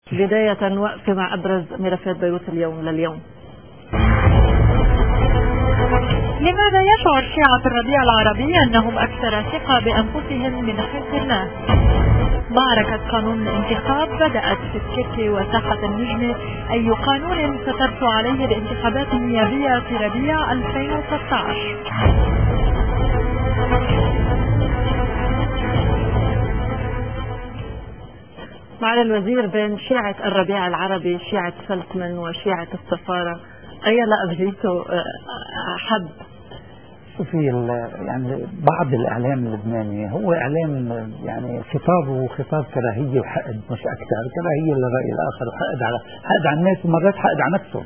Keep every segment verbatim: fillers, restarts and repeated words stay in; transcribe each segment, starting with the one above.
بداية وقفة مع أبرز ملفات بيروت اليوم لليوم. لماذا يشعر شيعة الربيع العربي أنهم أكثر ثقة بأنفسهم من حزب الله؟ معركة قانون الانتخاب بدأت في الكرك وساحة النجمة، أي قانون سترسو عليه الانتخابات النيابية في ربيع ألفين وستة عشر. معالي الوزير، بين شيعة الربيع العربي، شيعة فلتمن وشيعة السفارة، أي لقب جيتوا حب؟ شوفي، يعني بعض الإعلام اللبناني هو إعلام يعني خطابه خطاب كراهية وحقد، مش أكثر كراهية للرأي الآخر وحقد على حقد على الناس، ومرات حقد على نفسه.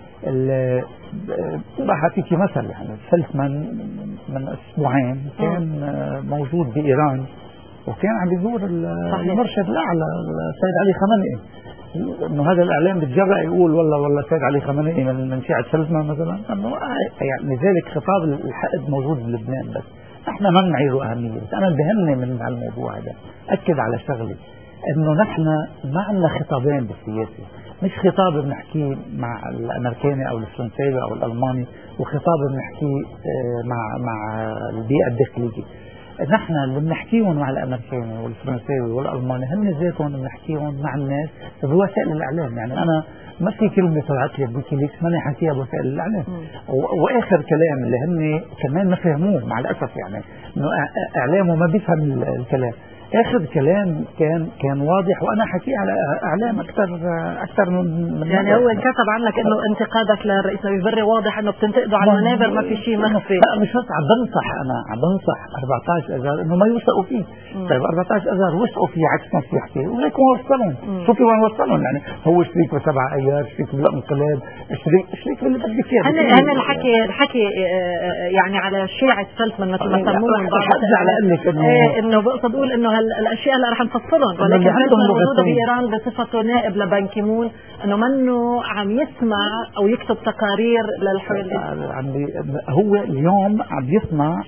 راح أعطيكي مثل، يعني فلتمن من أسبوعين كان موجود بإيران وكان عم بيزور المرشد الأعلى السيد علي خامنئي، انه هذا الاعلام بتجرأ يقول والله والله السيد علي خامنئي من من شيعة فلتمن مثلا، انه يعني لذلك خطاب الحقد موجود بلبنان، بس نحن ما بنعيره اهميه. بس انا بهمني من هالموضوع هذا اكد على شغله، انه نحن ما عندنا خطابين بالسياسه، مش خطاب بنحكيه مع الامريكاني او الفرنساوي او الالماني، وخطاب بنحكيه مع مع البيئه الداخليه. نحن اللي بنحكيهم مع الامريكاني والفرنساوي والالماني هن ذاتهم بنحكيهم مع الناس بوسائل الاعلام. يعني انا ما في كلمه طلعت لي بويكيليكس ماني حكيها بوسائل الاعلام، واخر كلام اللي هن كمان ما فهموه مع الاسف، يعني انه اعلامه ما بيفهم الكلام. اخر كلام كان كان واضح، وانا حكيه على اعلام اكثر اكثر من, من يعني هو كتب عنك انه انتقادك للرئيس بري واضح انه بتنتقدوا على المنابر، ما في شيء مخفي. لا مش بس عم بنصح، انا عم بنصح أربعة عشر اذار انه ما يوثقوا فيه. طيب أربعة عشر اذار وثقوا فيه عكس ما بيحكي، وليك وين وصلهم؟ شوفي وين وصلهم. يعني هو شريك بسبعة ايار، شريك بالانقلاب، شريك شريك باللي بدك اياه. هن هن الحكي الحكي يعني على شيعة فلتمن مثل ما سموهم بعض، على انك انه ايه انه بقصد اقول انه الاشياء اللي رح نفصلهم، ولكن فلتمن موجوده بايران بصفته نائب لبان كيمون، انه منه عم يسمع او يكتب تقارير للحل. هو اليوم عم يسمع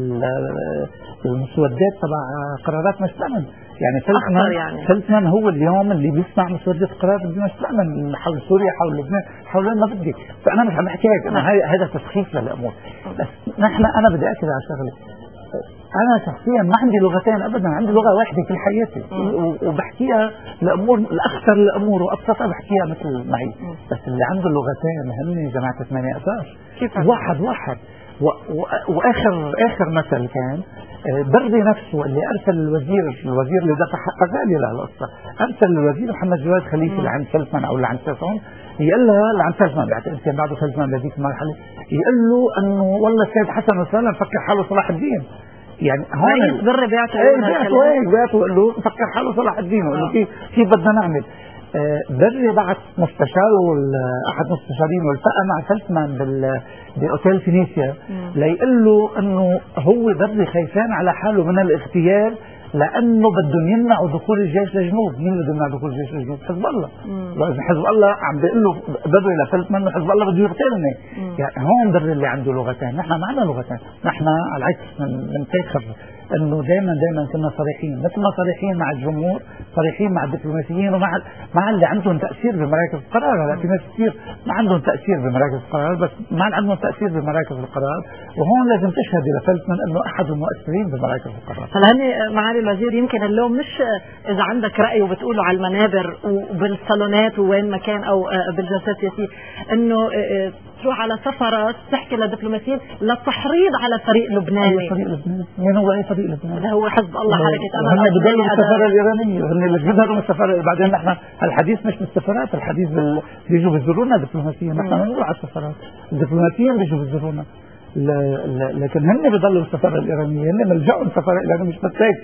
المسودات تبع قرارات مجلس الامن. يعني فلتمن يعني. فلتمن هو اليوم اللي بيسمع مسودات قرارات مجلس الامن حول سوريا، حول لبنان، حول وين ما بدك. فانا مش عم احكي هيك، انا هذا تسخيف للامور. بس نحن انا بدي اكد على شغله، أنا شخصيا ما عندي لغتين أبدا، عندي لغة واحدة في حياتي وبحكيها الأمور الأكثر الأمور وأبسطها بحكيها مثل معي. بس اللي عنده لغتين هن جماعة ثمانية عشر واحد واحد و... و... وآخر آخر مثل كان بري نفسه اللي أرسل الوزير الوزير اللي دفع حق غالي لهالقصة، أرسل الوزير محمد جواد خليفة اللي عند فلتمن أو اللي عند ساسون، يقول لها اللي عند فلتمن بعد كان بعده فلتمن بهذيك المرحلة، يقول له إنه والله السيد حسن وسلام فكر حاله صلاح الدين. يعني هون بري بيعطوا ايه بيعطوا ايه بيعطوا له فكر حاله صلاح الدين، وانه كيف كيف بدنا نعمل. آه بري بعت مستشاره احد مستشارين والتقى مع فلتمن بال باوتيل فينيسيا ليقول له انه هو بري خايفان على حاله من الاغتيال، لانه بدهم يمنعوا دخول الجيش للجنوب. مين بده يمنع دخول الجيش للجنوب؟ حزب الله. واذا حزب الله عم بيقول له بري لفلتمن انه حزب الله بده يغتالني. يعني هون بري اللي عنده لغتين، نحن ما عندنا لغتين. نحن على العكس من فاخر انه دائما دائما كنا صريحين، مثل ما صريحين مع الجمهور، صريحين مع الدبلوماسيين ومع مع اللي عندهم تاثير بمراكز القرار. هلا في ناس كثير ما عندهم تاثير بمراكز القرار، بس ما عندهم تاثير بمراكز القرار، وهون لازم تشهدي لفلتمن انه احد المؤثرين بمراكز القرار. هلا هني معالي الوزير، يمكن اللوم مش اذا عندك راي وبتقوله على المنابر وبالصالونات وين ما كان او بالجلسات السياسيه، انه تروح على سفرات تحكي لدبلوماسيين للتحريض على فريق لبناني. أي فريق لبناني؟ مين هو أي فريق لبناني؟ اللي هو حزب الله حركة أمل. هم بدلوا السفارة الإيرانية، هم اللي بدلوا من السفارة. بعدين نحن الحديث مش بالسفارات، الحديث بال... بيجوا بيزورونا دبلوماسيين، نحن ما بنروح على السفارات، الدبلوماسيين بيجوا بيزورونا. ل... ل... لكن هم بيضلوا السفارة الإيرانية، هم ملجأوا السفارة الإيرانية، مش بس هيك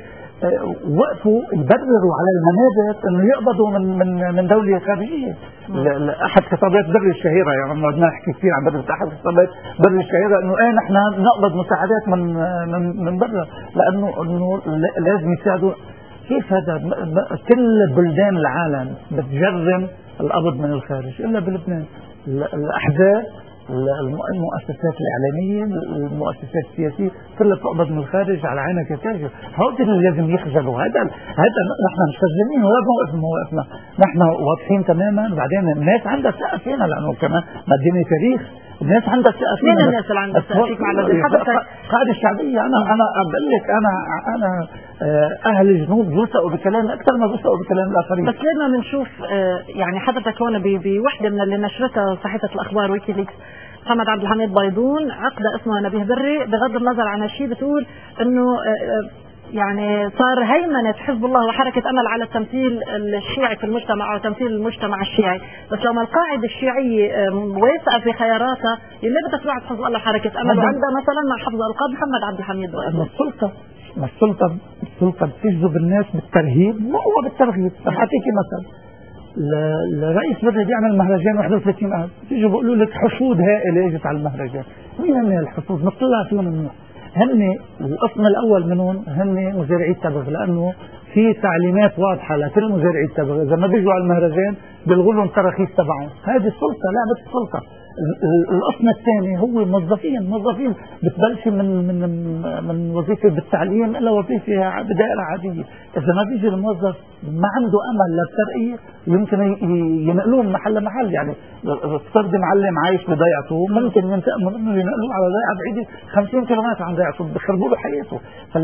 وقفوا يبرروا على المنابر انه يقبضوا من من من دوله خارجيه. احد خطابات بري الشهيره، يعني ما بدنا نحكي كثير عن بري، احد خطابات بري الشهيره انه ايه نحن نقبض مساعدات من من من برا، لانه انه لازم يساعدوا. كيف هذا؟ كل بلدان العالم بتجرم القبض من الخارج الا بلبنان. الاحزاب المؤسسات الإعلامية المؤسسات السياسية كلها بتقبض من الخارج على عينك يا تاجر. هؤلاء اللي لازم يخجلوا. هذا هذا نحن مش خجلانين ولا موقف موقفنا، نحن واضحين تماما. بعدين الناس عندها ثقة فينا لأنه كمان مدينة تاريخ، الناس عندها ثقة فينا. مين الناس اللي عندها ثقة فيك؟ قاعدة الشعبية. أنا أنا بقول لك أنا أنا أهل الجنوب بيوثقوا بكلام أكثر ما بيوثقوا بكلام الآخرين. بس لما بنشوف يعني حضرتك هون بوحدة من اللي نشرتها صحيفة الأخبار ويكيليكس، محمد عبد الحميد بيضون عقدة اسمها نبيه بري، بغض النظر عن هالشيء بتقول انه يعني صار هيمنة حزب الله وحركة أمل على التمثيل الشيعي في المجتمع أو تمثيل المجتمع الشيعي. بس لما القاعدة الشيعية واثقة في خياراتها اللي بدها تروح حزب الله وحركة أمل، وعندها مثلا مع حفظ ألقاب محمد عبد الحميد بيضون. السلطة ما السلطة السلطة بتجذب الناس بالترهيب، ما هو بالترغيب. رح أعطيكي مثل، الرئيس بدأ يعمل مهرجان واحد وثلاثين ألف، تيجي بيقولوا لك حشود هائلة اجت على المهرجان. مين هن الحشود؟ نطلع فيهم منيح. هن القسم الأول منهم هن مزارعي التبغ، لأنه في تعليمات واضحة لكل مزارعي التبغ إذا ما بيجوا على المهرجان بيلغوا لهم التراخيص تبعهم. هذه السلطة، لعبة السلطة. القسم الثاني هو موظفين موظفين بتبلش من من من وظيفه بالتعليم الى وظيفه بدائره عاديه. اذا ما بيجي الموظف ما عنده امل للترقيه يمكن ينقلوه من محل لمحل. يعني افترض معلم عايش بضيعته ممكن ينتقلوا منه ينقلوه على ضيعه بعيده خمسين كيلومتر عن ضيعته، بخربوا له حياته.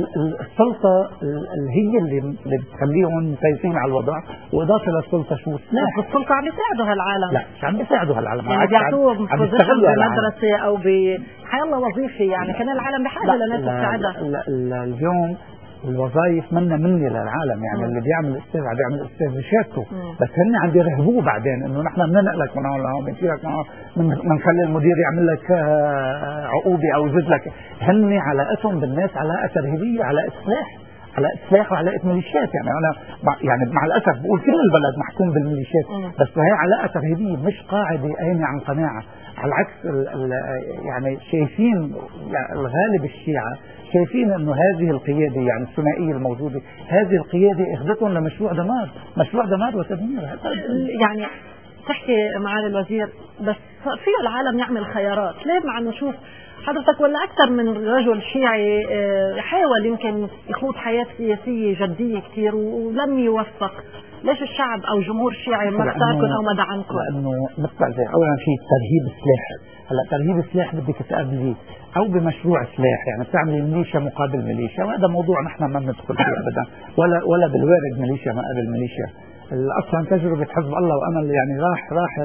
فالسلطه اللي هي اللي اللي بتخليهم مسيطرين على الوضع. واضافه للسلطه شو؟ لا السلطه عم بيساعدوا هالعالم. لا مش عم بيساعدوا هالعالم، يعني بيعطوهم بوزيشن بمدرسه او بحيالله وظيفه. يعني كان العالم بحاجه لناس تساعدها. اليوم الوظائف منا مني للعالم. يعني م. اللي بيعمل استاذ عم بيعمل استاذ بشهادته، بس هن عم بيرهبوه بعدين انه نحن بننقلك من هون لهون، بنشيلك من هون، بنخلي المدير يعمل لك عقوبه او يزيد لك. هن علاقتهم بالناس علاقه ترهيبيه، علاقه سلاح، على إسلاح وعلاقة ميليشيات. يعني أنا يعني مع الأسف بقول كل البلد محكوم بالميليشيات، بس هي علاقة ترهيبية مش قاعدة قايمة عن قناعة. على العكس ال ال يعني شايفين يعني الغالب الشيعة شايفين انه هذه القيادة يعني الثنائية الموجودة، هذه القيادة اخذتهم لمشروع دمار، مشروع دمار وتدمير. يعني تحكي معالي الوزير بس فيه العالم يعمل خيارات. ليه مع نشوف حضرتك ولا أكثر من رجل شيعي حاول يمكن يخوض حياة سياسية جدية كثير ولم يوفق، ليش الشعب أو جمهور الشيعي ما اختاركم أو ما دعمكم؟ لأنه مثل زي أولا في ترهيب السلاح. هلا ترهيب السلاح بدك تقابليه أو بمشروع سلاح، يعني بتعملي ميليشيا مقابل ميليشيا، وهذا موضوع نحن ما بندخل فيه أبدا، ولا ولا بالوارد ميليشيا مقابل ميليشيا. اصلا تجربه حزب الله وامل يعني راح راح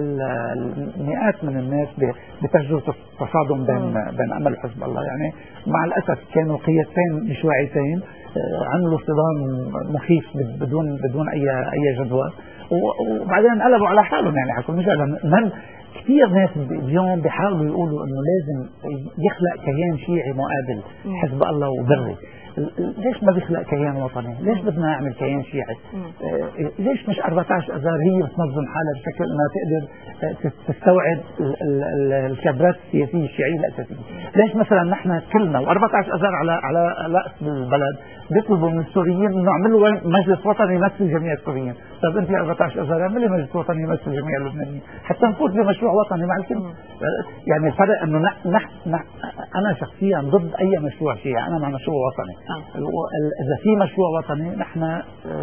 المئات من الناس بتجربه التصادم بين بين امل وحزب الله. يعني مع الاسف كانوا قيادتين مش واعيتين عملوا صدام مخيف بدون بدون اي اي جدوى، وبعدين قلبوا على حالهم. يعني على كل مثال من كثير ناس اليوم بيحاولوا يقولوا انه لازم يخلق كيان شيعي مقابل حزب الله وبري. ليش ما بيخلق كيان وطني؟ ليش بدنا نعمل كيان شيعي؟ آه ليش مش أربعة عشر أذار هي بتنظم حالها بشكل انها تقدر تستوعب الكادرات السياسيه الشيعيه الاساسيه؟ ليش مثلا نحن كلنا وأربعة عشر أذار على على راس البلد بيطلبوا من السوريين انه يعملوا مجلس وطني يمثل جميع السوريين؟ طيب انت أربعة عشر أذار اعملي مجلس وطني يمثل جميع اللبنانيين حتى نفوت بمشروع وطني مع الكل. يعني الفرق انه نحن نح انا شخصيا ضد اي مشروع شيعي، انا مع مشروع وطني. آه. اذا في مشروع وطني نحن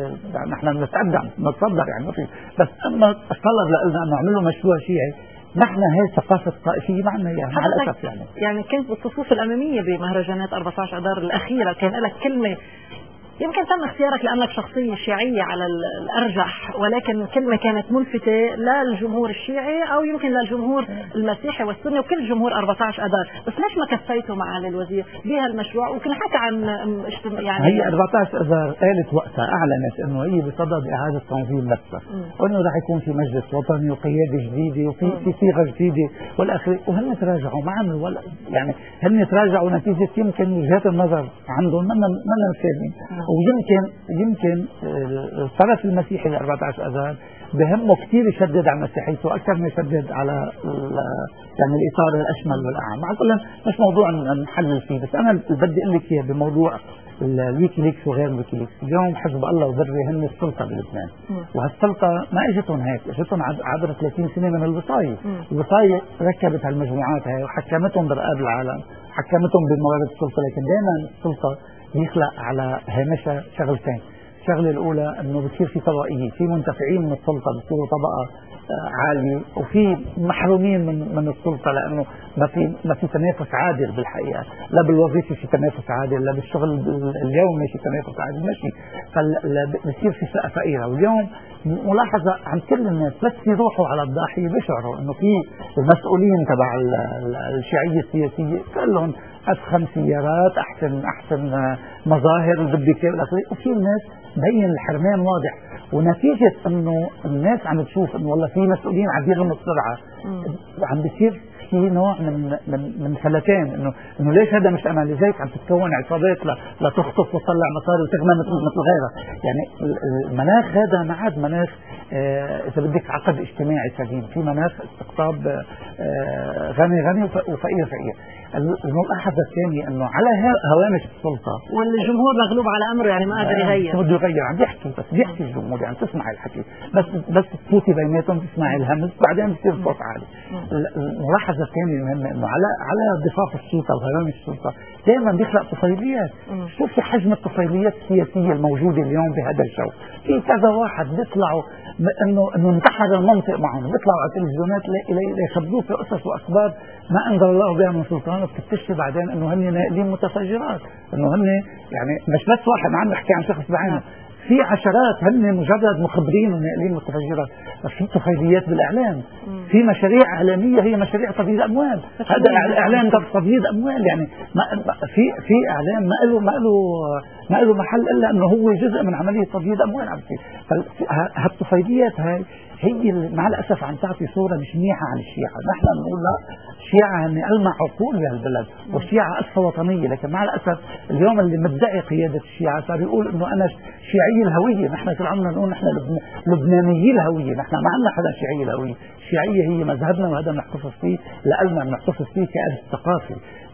نحن نتقدم نتصدر يعني ما في، بس اما الطلب لنا انه نعمل له مشروع شيعي نحن هي ثقافه طائفيه معنا اياها مع الاسف. يعني يعني كنت بالصفوف الاماميه بمهرجانات أربعة عشر أذار الاخيره، كان لك كلمه يمكن تم اختيارك لأنك شخصية شيعية على الأرجح، ولكن كلمة كانت ملفتة للجمهور الشيعي أو يمكن للجمهور المسيحي والسني وكل جمهور أربعة عشر أذار. بس ليش ما كفيتوا معالي الوزير بهالمشروع؟ وكنا حكى عن يعني هي أربعة عشر أذار قالت وقتها أعلنت إنه هي بصدد إعادة تنظيم نفسها، وإنه راح يكون في مجلس وطني وقيادة جديدة وفي في صيغة جديدة والآخر، وهن تراجعوا ما عملوا ولا يعني هن تراجعوا نتيجة يمكن وجهات النظر عندهم من من سالمين. ويمكن يمكن الطرف المسيحي ل أربعة عشر أذار بهمه كثير يشدد على مسيحيته اكثر ما يشدد على يعني الاطار الاشمل والاعم. مع كل مش موضوع نحلل فيه، بس انا بدي اقول لك اياه بموضوع الويكيليكس وغير الويكيليكس. اليوم حزب الله وذري هن السلطه بلبنان، وهالسلطه ما اجتهم هيك، اجتهم عبر ثلاثين سنه من الوصايه. الوصايه ركبت هالمجموعات هاي وحكمتهم برقاب العالم، حكمتهم بموارد السلطه. لكن دائما السلطه بيخلق على هامشها شغلتين. الشغله الاولى انه بصير في طبقيه، في منتفعين من السلطه بصيروا طبقه عالية، وفي محرومين من من السلطة لأنه ما في ما في تنافس عادل بالحقيقة، لا بالوظيفة في تنافس عادل، لا بالشغل اليومي في تنافس عادل، ماشي. فبصير في فئة فقيرة. واليوم ملاحظة عن كل الناس بس يروحوا على الضاحية بيشعروا إنه في المسؤولين تبع الشيعية السياسية كلهم أفخم سيارات، أحسن أحسن مظاهر بدك والآخرين، وفي الناس بين الحرمان واضح. ونتيجة انه الناس عم تشوف انه والله في مسؤولين عم يغنوا السرعة، عم بيصير في نوع من من من فلتان انه انه ليش هذا مش امان. لذلك عم تتكون عصابات لتخطف وتطلع مصاري وتغنى مثل مثل غيرها. يعني المناخ هذا ما عاد مناخ آه اذا بدك عقد اجتماعي سليم، في مناخ استقطاب آه غني غني وفقير فقير. الملاحظة الثانية انه على هوامش السلطة والجمهور مغلوب على امره، يعني ما قادر يغير. بده يغير، عم بيحكي بس بيحكي الجمهور، يعني تسمع الحكي بس بس تفوتي بيناتهم تسمعي الهمس، بعدين بصير صوت عالي. الملاحظة الثانية المهمة انه على على ضفاف السلطة وهوامش السلطة دائما بيخلق طفيليات. شوفي حجم الطفيليات السياسية الموجودة اليوم بهذا الجو. في كذا واحد بيطلعوا انه انه انتحر المنطق معهم، بيطلعوا على التلفزيونات ليخبروك في قصص واسباب ما انزل الله بها من سلطان، وبتكتشف بعدين انه هن ناقلين متفجرات، انه هن يعني مش بس واحد، ما عم نحكي عن شخص بعينه، في عشرات هن مجرد مخبرين وناقلين متفجرات. في طفيليات بالاعلام، في مشاريع اعلاميه هي مشاريع تبييض اموال. هذا الاعلام ده تبييض اموال، يعني ما في في اعلام ما له ما له ما له محل الا انه هو جزء من عمليه تبييض اموال عم تصير. فهالطفيليات هاي هي مع الاسف عم تعطي صوره مش منيحه عن الشيعه. نحن بنقول لا، الشيعه هن ألمع عقول بهالبلد، والشيعه أسفة وطنيه. لكن مع الاسف اليوم اللي مدعي قياده الشيعه صار يقول انه انا شيعي الهويه. نحن طول عمرنا نقول نحن لبنانيي الهويه، نحن ما عندنا حدا شيعي الهويه. الشيعيه هي مذهبنا وهذا بنحتفظ فيه، لألنا بنحتفظ فيه كإرث ثقافي،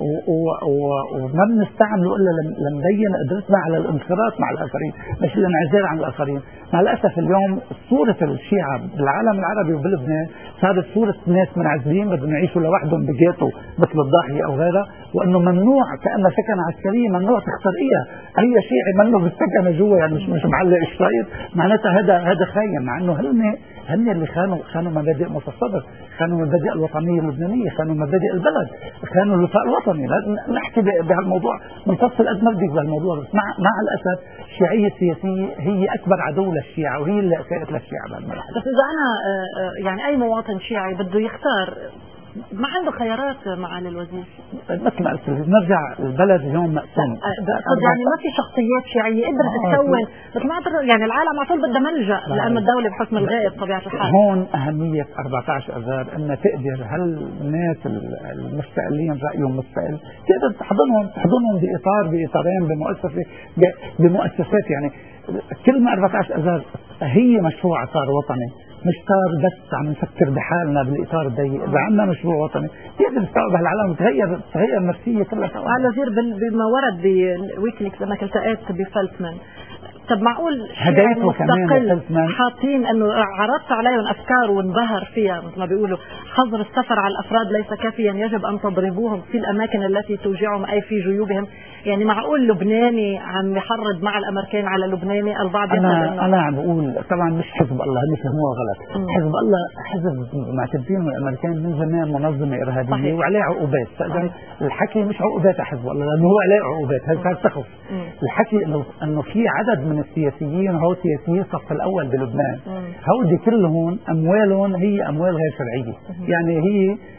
وما بنستعمله الا لنبين قدرتنا على الانخراط مع الاخرين، مش الانعزال عن الاخرين. مع الاسف اليوم صوره الشيعه بالعالم العربي وبلبنان صارت صوره ناس منعزلين بدهم يعيشوا لوحدهم بجيتو مثل الضاحيه او غيرها، وانه ممنوع كانه سكن عسكري ممنوع تخترقيها. اي شيعي منه بالسكن جوا، يعني مش مش معلق الشرايط، معناتها هذا هذا خاين. مع انه هن هن اللي خانوا خانوا مبادئ متصدر، خانوا مبادئ الوطنيه اللبنانيه، خانوا مبادئ البلد، خانوا الوفاء الوطني. نحكي بهالموضوع بنفصل قد ما بدك بهالموضوع، بس مع مع الاسف الشيعيه السياسيه هي اكبر عدو للشيعه، وهي اللي اساءت للشيعه بهالمرحله. بس اذا انا يعني اي مواطن شيعي بده يختار، ما عنده خيارات معالي الوزير. مثل ما قلت نرجع البلد اليوم مقسوم، يعني ما في شخصيات شيعيه قدرت تكون، بس ما يعني العالم على طول بدها ملجا لانه الدوله بحكم الغائب طبيعه الحال. هون اهميه أربعة عشر اذار انها تقدر هالناس المستقلين رايهم مستقل تقدر تحضنهم تحضنهم باطار باطارين بمؤسسه بمؤسسات. يعني كلمه أربعة عشر اذار هي مشروع اطار وطني، مش صار بس عم نفكر بحالنا بالاطار الضيق. اذا عندنا مشروع وطني تقدر تستوعب هالعالم وتغير تغير نفسيه كلها. على وزير بما ورد بويكيليكس انك التقيت بفلتمان، طب معقول هدايته مستقل حاطين انه عرضت عليهم افكار وانبهر فيها مثل ما بيقولوا حظر السفر على الافراد ليس كافيا، يجب ان تضربوهم في الاماكن التي توجعهم اي في جيوبهم. يعني معقول لبناني عم يحرض مع الامريكان على لبناني؟ البعض انا انا عم بقول طبعا مش حزب الله، هم فهموها غلط. م. حزب الله حزب معتبرينه الامريكان من زمان منظمه ارهابيه صحيح. وعليه عقوبات. فاذا الحكي مش عقوبات حزب الله لانه هو عليه عقوبات، هذا صار سخف. الحكي انه انه في عدد من السياسيين هو سياسيين الصف الاول بلبنان، هودي كلهم اموالهم هي اموال غير شرعيه. يعني هي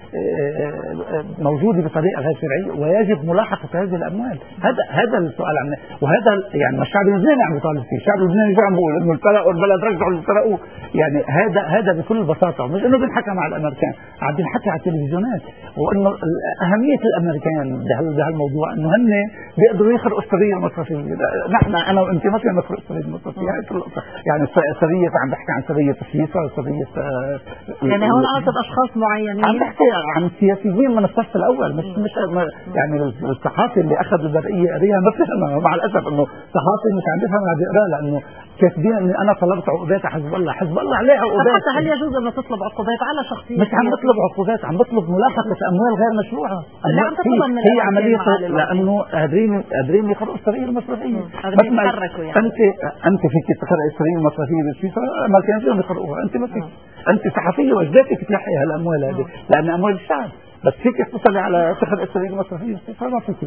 موجوده بطريقه غير شرعيه ويجب ملاحقه هذه الاموال. هذا هذا السؤال عم وهذا يعني الشعب اللبناني عم يطالب فيه، الشعب اللبناني شو عم بيقول؟ انه الفرقوا البلد رجعوا اللي سرقوه. يعني هذا هذا بكل بساطه، مش انه بنحكى مع الامريكان، عم بنحكي على التلفزيونات، وانه اهميه الامريكان بهالموضوع انه هن بيقدروا يخرقوا السريه المصرفيه. نحن انا وانت ما فينا نخرق السريه المصرفيه، يعني السريه عم بحكي عن سريه سويسرا وسريه يعني هون قصد اشخاص معينين، عم بحكي عن سياسيين من الصف الاول، مش مش يعني الصحافي اللي اخذ البرقيه قريها ما فهمها، مع الاسف انه صحافي مش عم بيفهم عم بيقرا، لانه كاتبين اني انا طلبت عقوبات على حزب الله، حزب الله عليه عقوبات. حتى هل يجوز ان تطلب عقوبات على شخصيه؟ مش عم بطلب عقوبات، عم بطلب ملاحقه اموال غير مشروعه. اللي عم تطلبها من هي عمليه، لانه قادرين قادرين يخرقوا السريه المصرفيه. قادرين يتحركوا يعني. انت انت فيك تخرقي السريه المصرفيه بسويسرا، ما كان فيهم يخرقوها، انت ما فيك. انت صحفيه واجباتك تلحقي هالاموال هذه، لان اموال الشعب. بس فيك تتصلي على تخرق السريه المصرفيه ما فيك.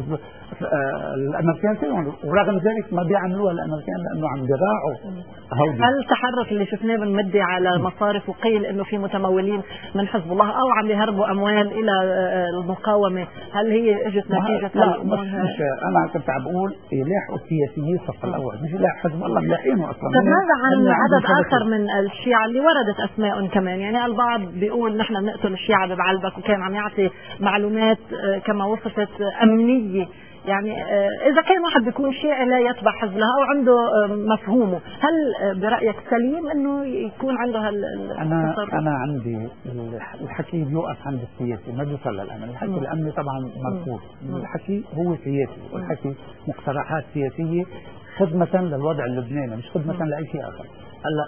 الامريكان فيهم، ورغم ذلك ما بيعملوها الامريكان لانه عم بيراعوا هودي. هل التحرك اللي شفناه بالمدي على مصارف وقيل انه في متمولين من حزب الله او عم يهربوا اموال الى المقاومه، هل هي اجت نتيجه؟ لا مش, مش انا كنت عم بقول يلاحقوا السياسيين الصف الاول، مش يلاحق حزب الله ملاحقينه اصلا. طب ماذا عن عدد اخر من الشيعة اللي وردت اسمائهم كمان؟ يعني البعض بيقول نحن بنقتل الشيعة ببعلبك، وكان عم يعطي معلومات كما وصفت امنيه. يعني اذا كان واحد بيكون شيعي لا يتبع حزب الله او عنده مفهومه، هل برايك سليم انه يكون عنده هال انا انا عندي الحكي بيوقف عند السياسي، ما بيوصل للامن. الحكي الامني طبعا مرفوض، الحكي هو سياسي، والحكي مقترحات سياسيه خدمه للوضع اللبناني، مش خدمه لاي شيء اخر. هلا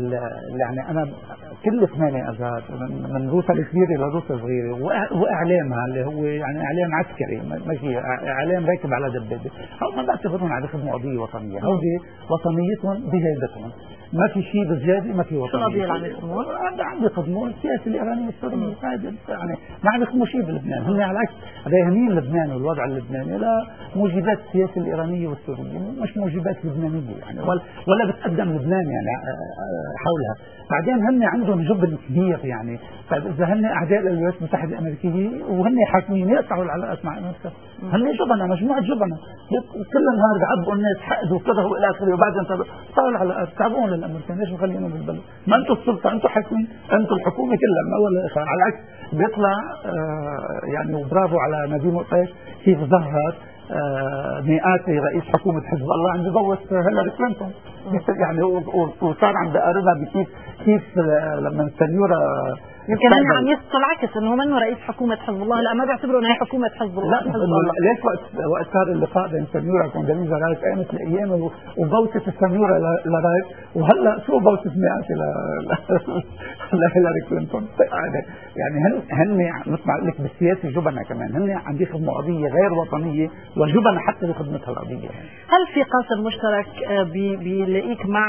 يعني انا كل ثمانية ازهار من روسا الكبيره لروسا الصغيره، واعلامها اللي هو يعني اعلام عسكري ماشي، اعلام راكب على دبابه، هم ما بعتبرون عم يخدموا قضيه وطنيه، هودي وطنيتهم بهيبتهم، ما في شيء بزياده، ما في وطنيه. شو القضيه اللي عم يخدموها؟ عم يخدموا السياسه الايرانيه والسوريه، يعني ما عم يخدموا شيء بلبنان، هم على العكس راهنين لبنان والوضع اللبناني لا موجبات السياسه الايرانيه والسوريه، مش موجبات لبنانيه يعني، ولا بتقدم لبنان يعني حولها. بعدين هن عندهم جبن كبير يعني، طيب اذا هن اعداء للولايات المتحده الامريكيه وهن حاكمين يقطعوا العلاقات مع امريكا، هن جبنه، مجموعه جبنه كل النهار بيعبوا الناس حقد وكذا والى اخره، وبعدين قطعوا العلاقات، تعبون للامريكان، ليش مخلينهم بالبلد؟ ما انتم السلطه، انتم حاكمين، انتم الحكومه كلها من اول لاخر. على العكس بيطلع آه يعني وبرافو على نديم وقيس كيف ظهر آه مئات رئيس حكومة حزب الله عم بيضوت هيلاري كلينتون يعني، وصار عم بقارنها بكيف كيف لما السنيورة يمكن هن عم يسقط العكس انه منه رئيس حكومة حزب الله، لا ما بيعتبروا انه هي حكومة حزب الله. لا ليش وقت وقت صار اللقاء بين السنيورة وكونداليزا رايس قامت الايام وبوتت السنيورة لرايس، وهلا شو بوتت مئات لهيلاري كلينتون. يعني هن هن مثل ما قلت لك بالسياسة جبنة كمان، هن عم بيخدموا قضية غير وطنية وجبنة حتى بخدمتها القضية. هل في قاسم مشترك بيلاقيك مع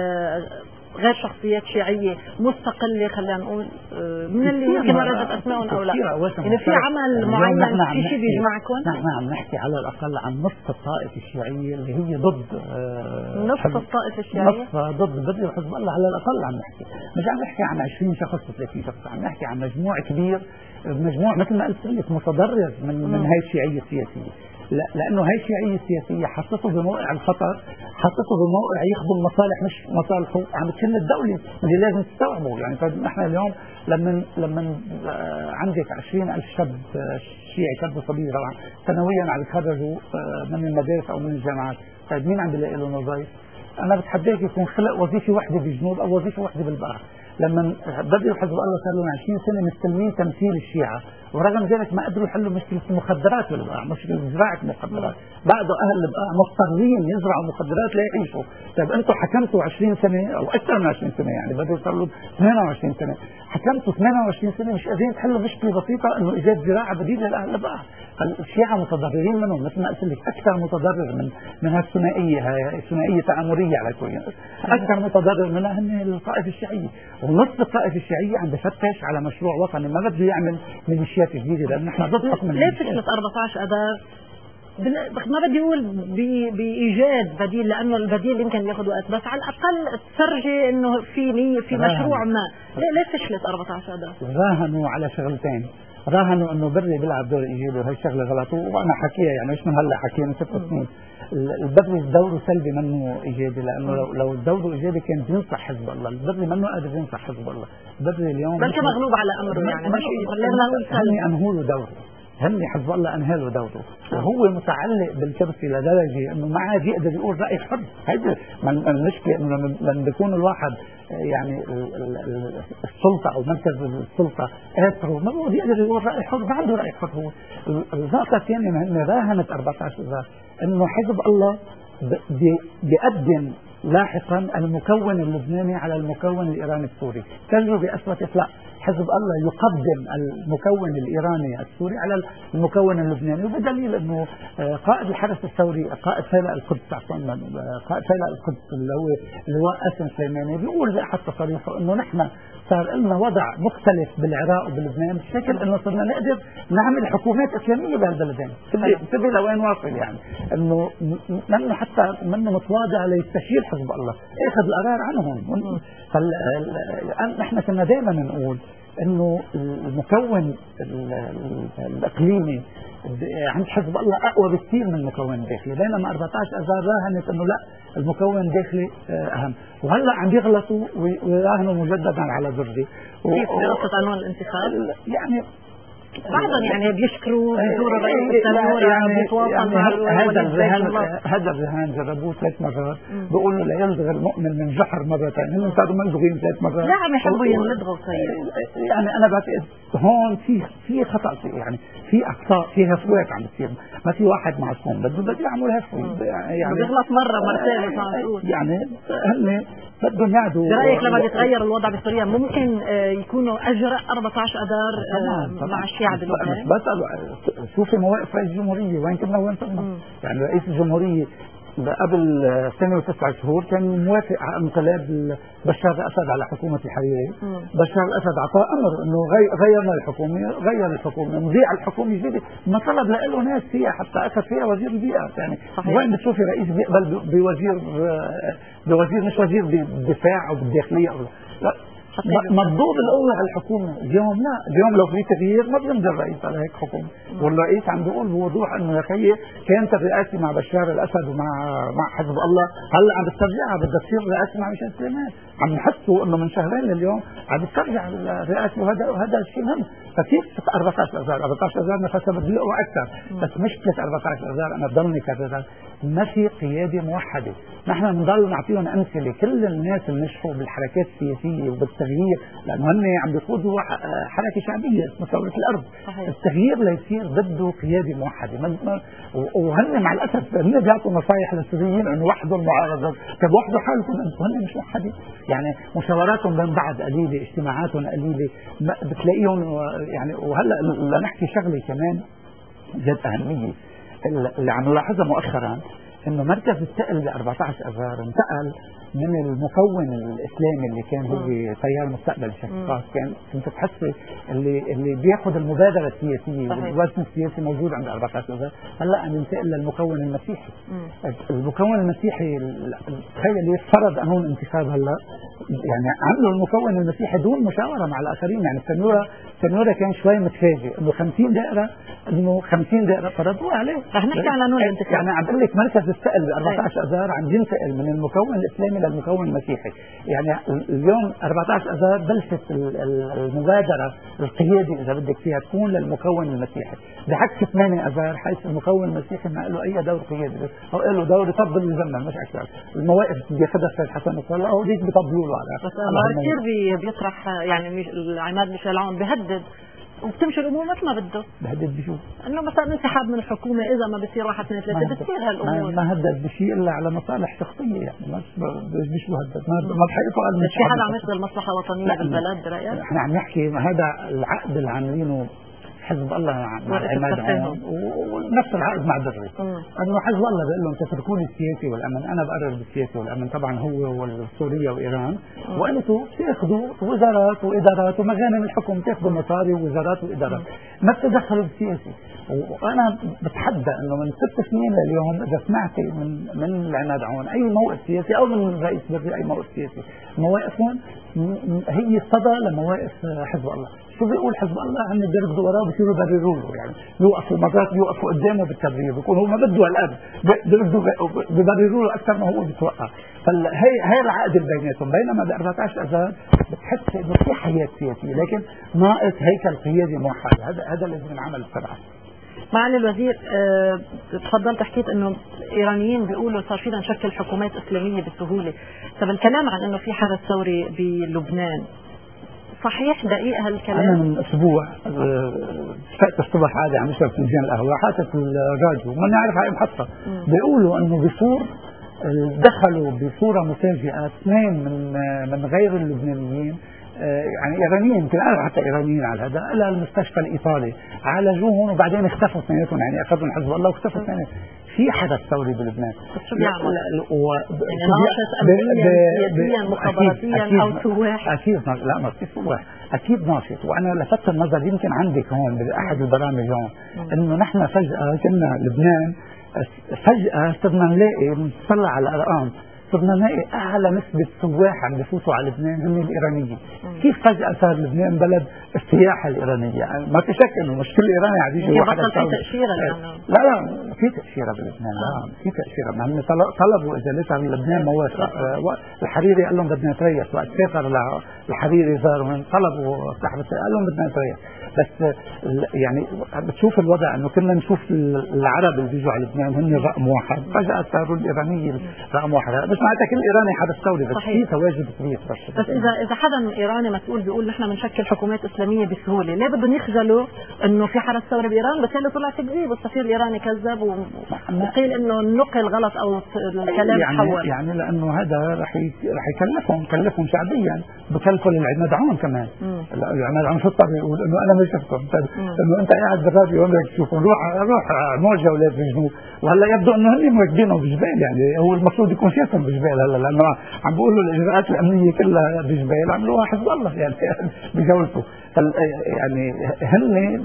غير شخصيات شيعية مستقلة خلينا نقول من اللي يمكن وردت أسمائهم أو لا؟ يعني في عمل معين في شيء بيجمعكم؟ نحن عم نحكي على الأقل عن نصف الطائفة الشيعية اللي هي ضد نصف الطائفة الشيعية؟ نصف ضد بدر حزب الله على الأقل عم نحكي، مش عم نحكي عن عشرين شخص ثلاثين شخص، عم نحكي عن مجموع كبير، مجموع مثل ما قلت لك متضرر من من هاي الشيعية السياسية. لا لانه هاي الشيعيه السياسيه حطته بموقع الخطر، حطته بموقع يخدم مصالح مش مصالحه، عم تشن الدوله اللي لازم تستوعبه يعني. فنحن اليوم لما لما عندك عشرين ألف شاب شيعي شاب صبي طبعا سنويا عم يتخرجوا من المدارس او من الجامعات، طيب مين عم بيلاقي لهم وظائف؟ انا بتحداك يكون خلق وظيفه واحده بالجنوب او وظيفه واحده بالبقره. لما بدأوا حزب الله صار لهم عشرين سنه مستلمين تمثيل الشيعة، ورغم ذلك ما قدروا يحلوا مشكلة المخدرات بالبقاع، مشكلة زراعة المخدرات، بعده أهل البقاع مضطرين يزرعوا مخدرات ليعيشوا. طيب أنتم حكمتوا عشرين سنة أو أكثر من عشرين سنة يعني بدأوا صار لهم ثمانية وعشرين سنة، حكمتوا ثمانية وعشرين سنة مش قادرين تحلوا مشكلة بسيطة إنه إيجاد زراعة بديلة لأهل البقاع. الشيعة متضررين منهم مثل ما قلت لك، أكثر متضرر من من هالثنائية، هاي ثنائية تآمرية على كل أكثر متضرر منها هن الطائفة الشيعية، ونص الطائفة الشيعية عم بفتش على مشروع وطني ما بده يعمل ميليشيات جديدة، لأن نحن ضد حكم ليه فشلت أربعة عشر أذار؟ ما بدي أقول بإيجاد بديل لأنه البديل يمكن ياخذ وقت، بس على الأقل تفرجي إنه في نية في مشروع ما. ليه ليه فشلت أربعة عشر أذار؟ راهنوا على شغلتين، راهنوا انه بري بيلعب دور ايجابي وهي شغله غلط، وانا حكيها يعني مش من هلا حكينا ست سنين. البري دوره سلبي منه ايجابي، لانه لو لو دوره ايجابي كان بينصح حزب الله، البري منه قادر ينصح حزب الله، البري اليوم بلكي مغلوب على امره يعني مش خلينا نقول سلبي. انهوا له دوره، هني حزب الله انهى له دوره، وهو متعلق بالكرسي لدرجه انه ما عاد يقدر يقول راي حر. هيدي المشكله انه لما بيكون الواحد يعني السلطه او مركز السلطه اثره ما بده يقدر يقول راي حر، ما عنده راي حر. هو النقطه الثانيه مهمه راهنت أربعة عشر اذار انه حزب الله بيقدم لاحقا المكون اللبناني على المكون الايراني السوري. تجربه اثبتت لا، حزب الله يقدم المكون الايراني السوري على المكون اللبناني، وبدليل انه قائد الحرس الثوري قائد فيلق القدس عفوا قائد فيلق القدس اللي هو اللواء قاسم سليماني بيقول حتى صريحه انه نحن صار لنا وضع مختلف بالعراق وبلبنان بشكل انه صرنا نقدر نعمل حكومات اسلاميه بهالبلدين. انتبه لوين واصل يعني انه منه حتى منه متواضع ليستشير حزب الله اخذ القرار عنهم. نحن كنا دائما نقول انه المكون الاقليمي عند حزب الله اقوى بكثير من المكون الداخلي، بينما أربعة عشر اذار راهنت انه لا المكون الداخلي اهم، وهلا عم بيغلطوا ويراهنوا مجددا على ضري. كيف دراسه قانون الانتخاب؟ يعني بعضهم يعني بيشكروا بيزوروا رئيس التنور يعني بيتواصل مع هذا الرهان هذا الرهان جربوه ثلاث مرات، بيقولوا لا يلدغ المؤمن من جحر مرتين، هم صاروا ملدغين ثلاث مرات. لا عم يحبوا يلدغوا طيب. يعني انا بعتقد هون في في خطا، يعني في اخطاء، في هفوات عم بتصير، ما في واحد معصوم بده بده يعمل هفوه يعني بيغلط مره مرتين يعني هن بدهم يعدوا. برايك لما بيتغير الوضع بسوريا ممكن يكونوا اجرأ أربعة عشر اذار مع الشيعة بلبنان؟ بسأل شوفي مواقف رئيس الجمهورية وين كنا وين صرنا. يعني رئيس الجمهورية قبل سنة وتسعة شهور كان موافق على انقلاب بشار الأسد على حكومة الحريري. بشار الأسد أعطاه أمر إنه غيرنا الحكومة، غير الحكومة نضيع الحكومة الجديدة، ما طلب له ناس فيها حتى أخذ فيها وزير البيئة. يعني صحيح. وين بتشوفي رئيس بيقبل بوزير بوزير مش وزير بالدفاع أو بالداخلية أو لا مضبوط الأول على الحكومة. اليوم لا، اليوم لو في تغيير ما بيمضي الرئيس على هيك حكومة، والرئيس عم بيقول بوضوح انه يا خيي كانت الرئاسة مع بشار الأسد ومع مع حزب الله، هلا عم بتسترجعها بدها تصير رئاسة مع ميشيل سليمان. عم نحسوا انه من شهرين لليوم عم بتسترجع الرئاسة، وهذا وهذا الشيء مهم. فكيف أربعة عشر اذار أربعة عشر اذار نفسها بتضيقوا اكثر، بس مشكلة أربعة عشر اذار انا بضلني كررها ما في قيادة موحدة. نحن بنضل نعطيهم امثله، كل الناس اللي نجحوا بالحركات السياسية وبالتغيير لانه هن عم بيقودوا حركة شعبية اسمها ثورة الارض. صحيح. التغيير ليصير بده قيادة موحدة، وهن مع الاسف هن بيعطوا نصائح للسوريين انه وحدوا المعارضة. طب وحدوا حالكم انتم، هن مش موحدين. يعني مشاوراتهم بين بعض قليلة، اجتماعاتهم قليلة، بتلاقيهم يعني. وهلا لنحكي شغله كمان ذات اهميه اللي عم نلاحظها مؤخرا، انه مركز الثقل ب أربعة عشر اذار انتقل من المكون الاسلامي اللي كان هو تيار مستقبل بشكل خاص، كان كنت تحسي اللي اللي بياخذ المبادره السياسيه والوزن السياسي موجود عند أربعة عشر اذار، هلا عم ينتقل للمكون المسيحي. مم. المكون المسيحي تخيل فرض قانون انتخاب هلا، يعني عملوا المكون المسيحي دون مشاوره مع الاخرين. يعني التنوره التنوره كان شوي متفاجئ انه خمسين دائره انه خمسين دائره فرضوها عليه. رح نحكي عن قانون الانتخاب. يعني عم بقول لك مركز الثقل ب أربعة عشر اذار عم ينتقل من المكون الاسلامي للمكون المسيحي. يعني اليوم أربعة عشر اذار بلشت المبادره القيادي اذا بدك فيها تكون للمكون المسيحي، بعكس ثمانية اذار حيث المكون المسيحي ما له اي دور قيادي، هو له دور يطبل ويزمن مش اكثر. المواقف بياخذها السيد حسن نصر الله وهيك بيطبلوا له على. بس ما كثير بيطرح يعني عماد ميشيل عون بيهدد وبتمشي الامور مثل ما بده. بهدد بشو؟ انه مثلا انسحاب من الحكومه اذا ما بصير واحد اثنين ثلاثه بتصير هالامور. ما هدد بشيء الا على مصالح شخصيه، يعني ما مش مهدد، ما بحقيقه قال مش في حدا عم يشتغل مصلحه وطنيه بالبلد برايك؟ احنا عم نحكي هذا العقد اللي عاملينه حزب الله مع عماد عون ونفس العقد مع دري، انه حزب الله بيقول لهم تتركوا لي السياسي والامن، انا بقرر بالسياسي والامن، طبعا هو وسوريا وايران، وانتم تاخذوا وزارات وادارات ومغانم الحكم، تاخذوا مصاري ووزارات وادارات، ما بتدخلوا بالسياسي. وانا بتحدى انه من ست سنين لليوم اذا سمعتي من من عماد عون اي موقف سياسي او من رئيس بري اي موقف سياسي، مواقفهم هي صدى لمواقف حزب الله. شو بيقول حزب الله؟ عم بيركضوا وراه بصيروا يبرروا له، يعني يوقفوا مرات يوقفوا قدامه بالتبرير، بيكون هو ما بده هالقد بيبرروا له اكثر ما هو بيتوقع. فهي هي العقد اللي بيناتهم. بينما ب أربعة عشر اذار بتحس انه في حياه سياسيه لكن ناقص هيكل قيادي موحد. هذا هذا لازم ينعمل بسرعه. معالي الوزير، أه تفضلت حكيت انه الايرانيين بيقولوا صار فينا نشكل حكومات اسلاميه بسهوله. طب الكلام عن انه في حدث ثوري بلبنان صحيح دقيق هالكلام؟ انا من اسبوع فقت الصبح عادي عم بشرب فنجان القهوه، حاطط الراديو ما نعرف هاي محطه بيقولوا انه بصور دخلوا بصوره مفاجئه اثنين من من غير اللبنانيين، يعني ايرانيين يمكن اعرف حتى ايرانيين على هذا، الى المستشفى الايطالي عالجوهم وبعدين اختفوا اثنيناتهم، يعني اخذوا حزب الله واختفوا اثنين. في حدث ثوري بلبنان. شو بيعمل؟ يعني ناشط امنيا سياسيا مخابراتيا او سواح؟ اكيد لا ما في سواح، اكيد ناشط. وانا لفت النظر يمكن عندك هون باحد البرامج هون انه نحن فجاه كنا لبنان فجاه صرنا نلاقي نطلع على الارقام صرنا نلاقي اعلى نسبه سواح عم بفوتوا على لبنان هم الايرانيين. كيف فجاه صار لبنان بلد السياحه الايرانيه؟ يعني ما في شك انه مش كل ايراني عم يجي واحد في تاشيره. لا لا في تاشيره بلبنان، لا في تاشيره. ما هم طلبوا ازالتها من لبنان، ما وافق. الحريري قال لهم بدنا نتريث، وقت سافر الحريري زاروا طلبوا صاحب قال لهم بدنا نتريث. بس يعني بتشوف الوضع انه كنا نشوف العرب اللي بيجوا على لبنان هن رقم واحد، فجاه صاروا الايرانيين رقم واحد. بس معناتها كل ايراني حدث ثوري، بس في تواجد كبير. بس, بس اذا اذا حدا ايراني مسؤول بيقول نحن بنشكل حكومات اسلاميه بسهوله، ليه بدهم يخجلوا انه في حدث ثوري بايران؟ بس اللي طلع تكذيب، والسفير الايراني كذب وقيل انه النقل غلط او الكلام يعني تحول. يعني لانه هذا رح رح يكلفهم يكلفهم شعبيا، بكلفوا للعماد عون كمان. العماد عون فطر يقول انه انا ما شفتهم، انه انت قاعد بالراديو وما تشوفهم، روح روح موجه اولاد بالجنوب. وهلا يبدو انه هن مركبينهم بجبال، يعني هو المفروض يكون شايفهم بجبال هلا، لانه عم بيقولوا الاجراءات الامنيه كلها بجبال عملوها حزب الله يعني بجولته. يعني هن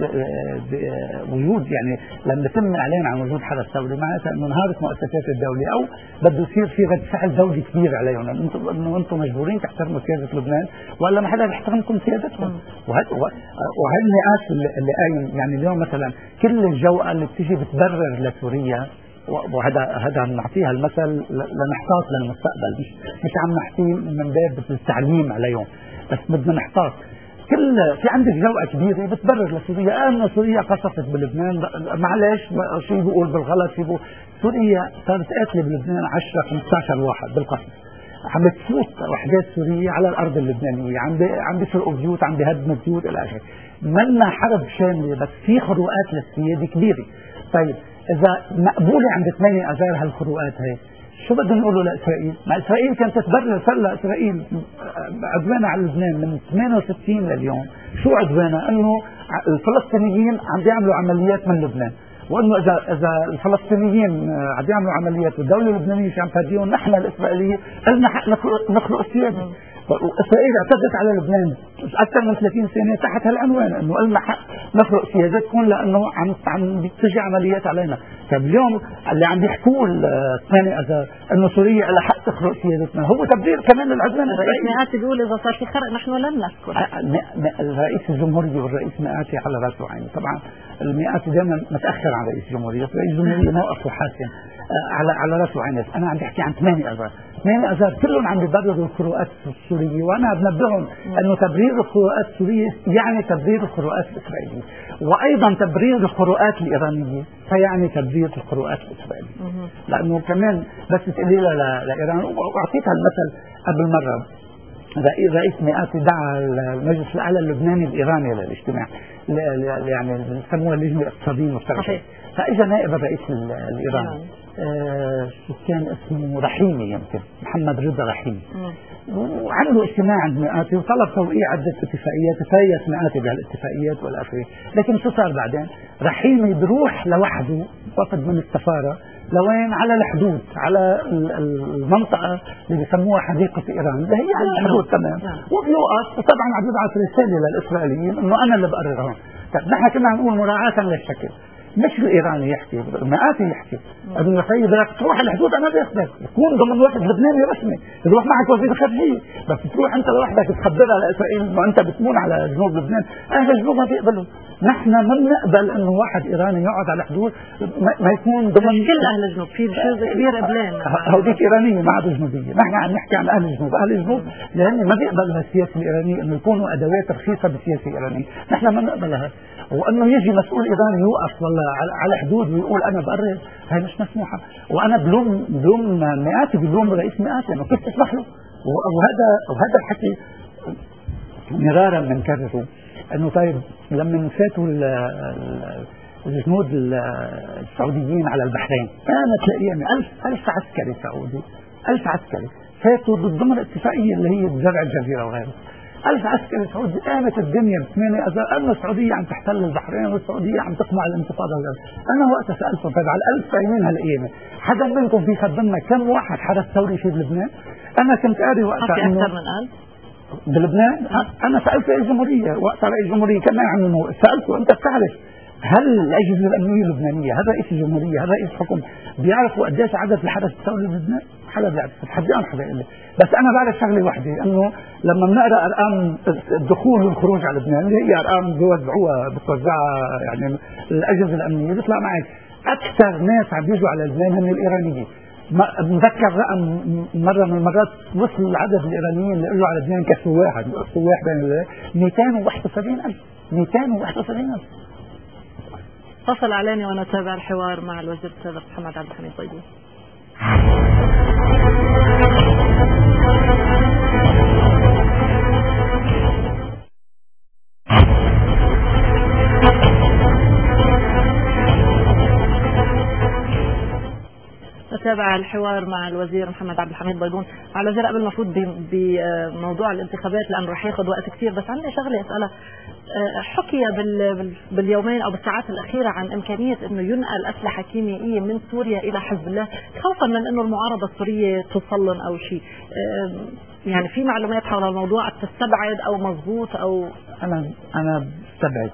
وجود يعني لما يتم اعلان عن وجود حدث ثوري معناتها انه انهارت مؤسسات الدوله او بده يصير في رد فعل دولي كبير عليهم، انتم انه انتم مجبورين تحترموا سياده لبنان ولا ما حدا بيحترمكم سيادتكم. وهي النقاش اللي قايم يعني اليوم مثلا كل الجوقه اللي بتيجي بتبرر لسوريا، وهذا هذا نعطيها المثل لنحتاط للمستقبل، مش مش عم نحكي من باب التعليم عليهم، بس بدنا نحتاط. كل في عندك جوقه كبيره بتبرر لسوريا، انه سوريا قصفت بلبنان، معلش شيء بيقول بالغلط، شيء بيقول سوريا صارت قاتله بلبنان عشرة خمسة عشر واحد بالقصف، عم بتفوت وحدات سوريه على الارض اللبنانيه، عم عم بيسرقوا بيوت، عم بيهدموا بيوت الى اخره. منا حرب شامله بس في خروقات للسياده كبيره. طيب اذا مقبوله عند ثمانية اذار هالخروقات هي، شو بدنا نقوله لاسرائيل؟ ما اسرائيل كانت تتبرر. صار اسرائيل عدوانها على لبنان من ثمانية وستين لليوم، شو عدوانها؟ انه الفلسطينيين عم بيعملوا عمليات من لبنان، وانه اذا اذا الفلسطينيين عم بيعملوا عمليات والدوله اللبنانيه مش عم تهديهم، نحن الاسرائيليين لنا حق نخلق السياده. واسرائيل اعتدت على لبنان اكثر من ثلاثين سنه تحت هالعنوان، انه لنا حق نخلق سيادتكم لانه عم عم بتجي عمليات علينا. طيب اليوم اللي عم بيحكوا ثمانية اذار انه سوريا لها حق تخلق سيادتنا، هو تبرير كمان للعدوان. الرئيس مئاتي بيقول اذا صار في خرق نحن لن نسكت. الرئيس الجمهوريه والرئيس مئاتي على راسه وعينه، طبعا المئاتي دائما متاخر عن رئيس الجمهوريه، رئيس الجمهوريه موقفه حاسم على على راسه وعينه. انا عم بحكي عن ثمانية اذار، ثمانية اذار كلهم عم بيبرروا الخروقات السوريه، وانا بنبههم انه تبرير الخروقات السوريه يعني تبرير الخروقات الاسرائيليه، وايضا تبرير الخروقات الايرانيه فيعني تبرير الخروقات الاسرائيليه. لانه كمان بس تقولي لها لايران، واعطيتها المثل قبل مره، رئيس مئاتي دعا المجلس الاعلى اللبناني الايراني للاجتماع، يعني بسموها اللجنه الاقتصاديه المشتركه، فاجى نائب الرئيس الايراني آه شو كان اسمه رحيمي، يمكن محمد رضا رحيمي، وعملوا اجتماع عند مئاتي وطلب توقيع عده اتفاقيات، تفايت مئاتي بهالاتفاقيات والى اخره. لكن شو صار بعدين؟ رحيمي بروح لوحده وفد من السفاره لوين؟ على الحدود، على المنطقه اللي بسموها حديقه ايران اللي هي على الحدود تمام، وبيوقف وطبعا عم يبعث رساله للاسرائيليين انه انا اللي بقرر هون. طيب نحن كنا عم نقول مراعاه للشكل، مش الايراني يحكي، المئاتي يحكي انه يا سيدي بدك تروح على الحدود انا باخذك، تكون ضمن وقت لبناني رسمي، يروح معك وزير الخارجيه، بس تروح انت لوحدك تخبرها لاسرائيل انه انت بتمون على جنوب لبنان، اهل الجنوب ما بيقبلوا، نحن ما بنقبل انه واحد ايراني يقعد على الحدود ما يكون ضمن كل اهل الجنوب، في جزء كبير قبلان هوديك ايرانيه ما عاد جنوبيه، نحن عم نحكي عن اهل الجنوب، اهل الجنوب لان ما بيقبلوا السياسه الايرانيه انه يكونوا ادوات رخيصه بالسياسه الايرانيه، نحن ما بنقبلها، وانه يجي مسؤول ايراني يوقف والله على حدود ويقول انا بقرر، هي مش مسموحه، وانا بلوم بلوم مئاتي بلوم رئيس مئاتي انه كيف تسمح له، وهذا وهذا الحكي مرارا بنكرره انه طيب لما فاتوا الجنود السعوديين على البحرين كانت تلاقيهم ألف ألف عسكري سعودي، ألف عسكري فاتوا ضمن الاتفاقيه اللي هي بزرع الجزيره وغيره، ألف عسكري سعودي، قامت الدنيا بثمانية أذار أن السعودية عم تحتل البحرين والسعودية عم تقمع الانتفاضة. أنا وقتها سألتهم طيب على الألف قايمين هالقيمة حدا منكم في خدمنا كم واحد حرس ثوري في لبنان؟ أنا كنت قاري وقتها إنه أكثر من ألف بلبنان. أنا سألت رئيس الجمهورية وقتها، رئيس الجمهورية كان يعمل موقف، سألته أنت بتعرف هل الأجهزة الأمنية اللبنانية، هل رئيس الجمهورية، هل رئيس الحكم بيعرفوا قديش عدد الحرس الثوري بلبنان؟ حدا بيعرف، تحديدا حدا يقول لي، بس أنا بعرف شغلة واحدة إنه لما بنقرأ أرقام الدخول والخروج على لبنان اللي هي أرقام بيوزعوها بتوزعها يعني الأجهزة الأمنية، بيطلع معي أكثر ناس عم بيجوا على لبنان هم الإيرانيين. بتذكر رقم مرة من المرات وصل عدد الإيرانيين اللي قالوا على لبنان كسواح سواح بين مئتين وواحد وسبعين ألف مئتين وواحد وسبعين ألف. فصل إعلاني ونتابع الحوار مع الوزير السابق محمد عبد الحميد بيضون. نتابع الحوار مع الوزير محمد عبد الحميد بيضون. مع الوزير قبل المفروض بموضوع الانتخابات لأنه رح ياخذ وقت كثير، بس عندي شغلة أسألها. حكي باليومين أو بالساعات الأخيرة عن إمكانية أنه ينقل أسلحة كيميائية من سوريا إلى حزب الله خوفا من أنه المعارضة السورية تصلن أو شيء، يعني في معلومات حول الموضوع تستبعد أو مضبوط أو أنا أنا بستبعد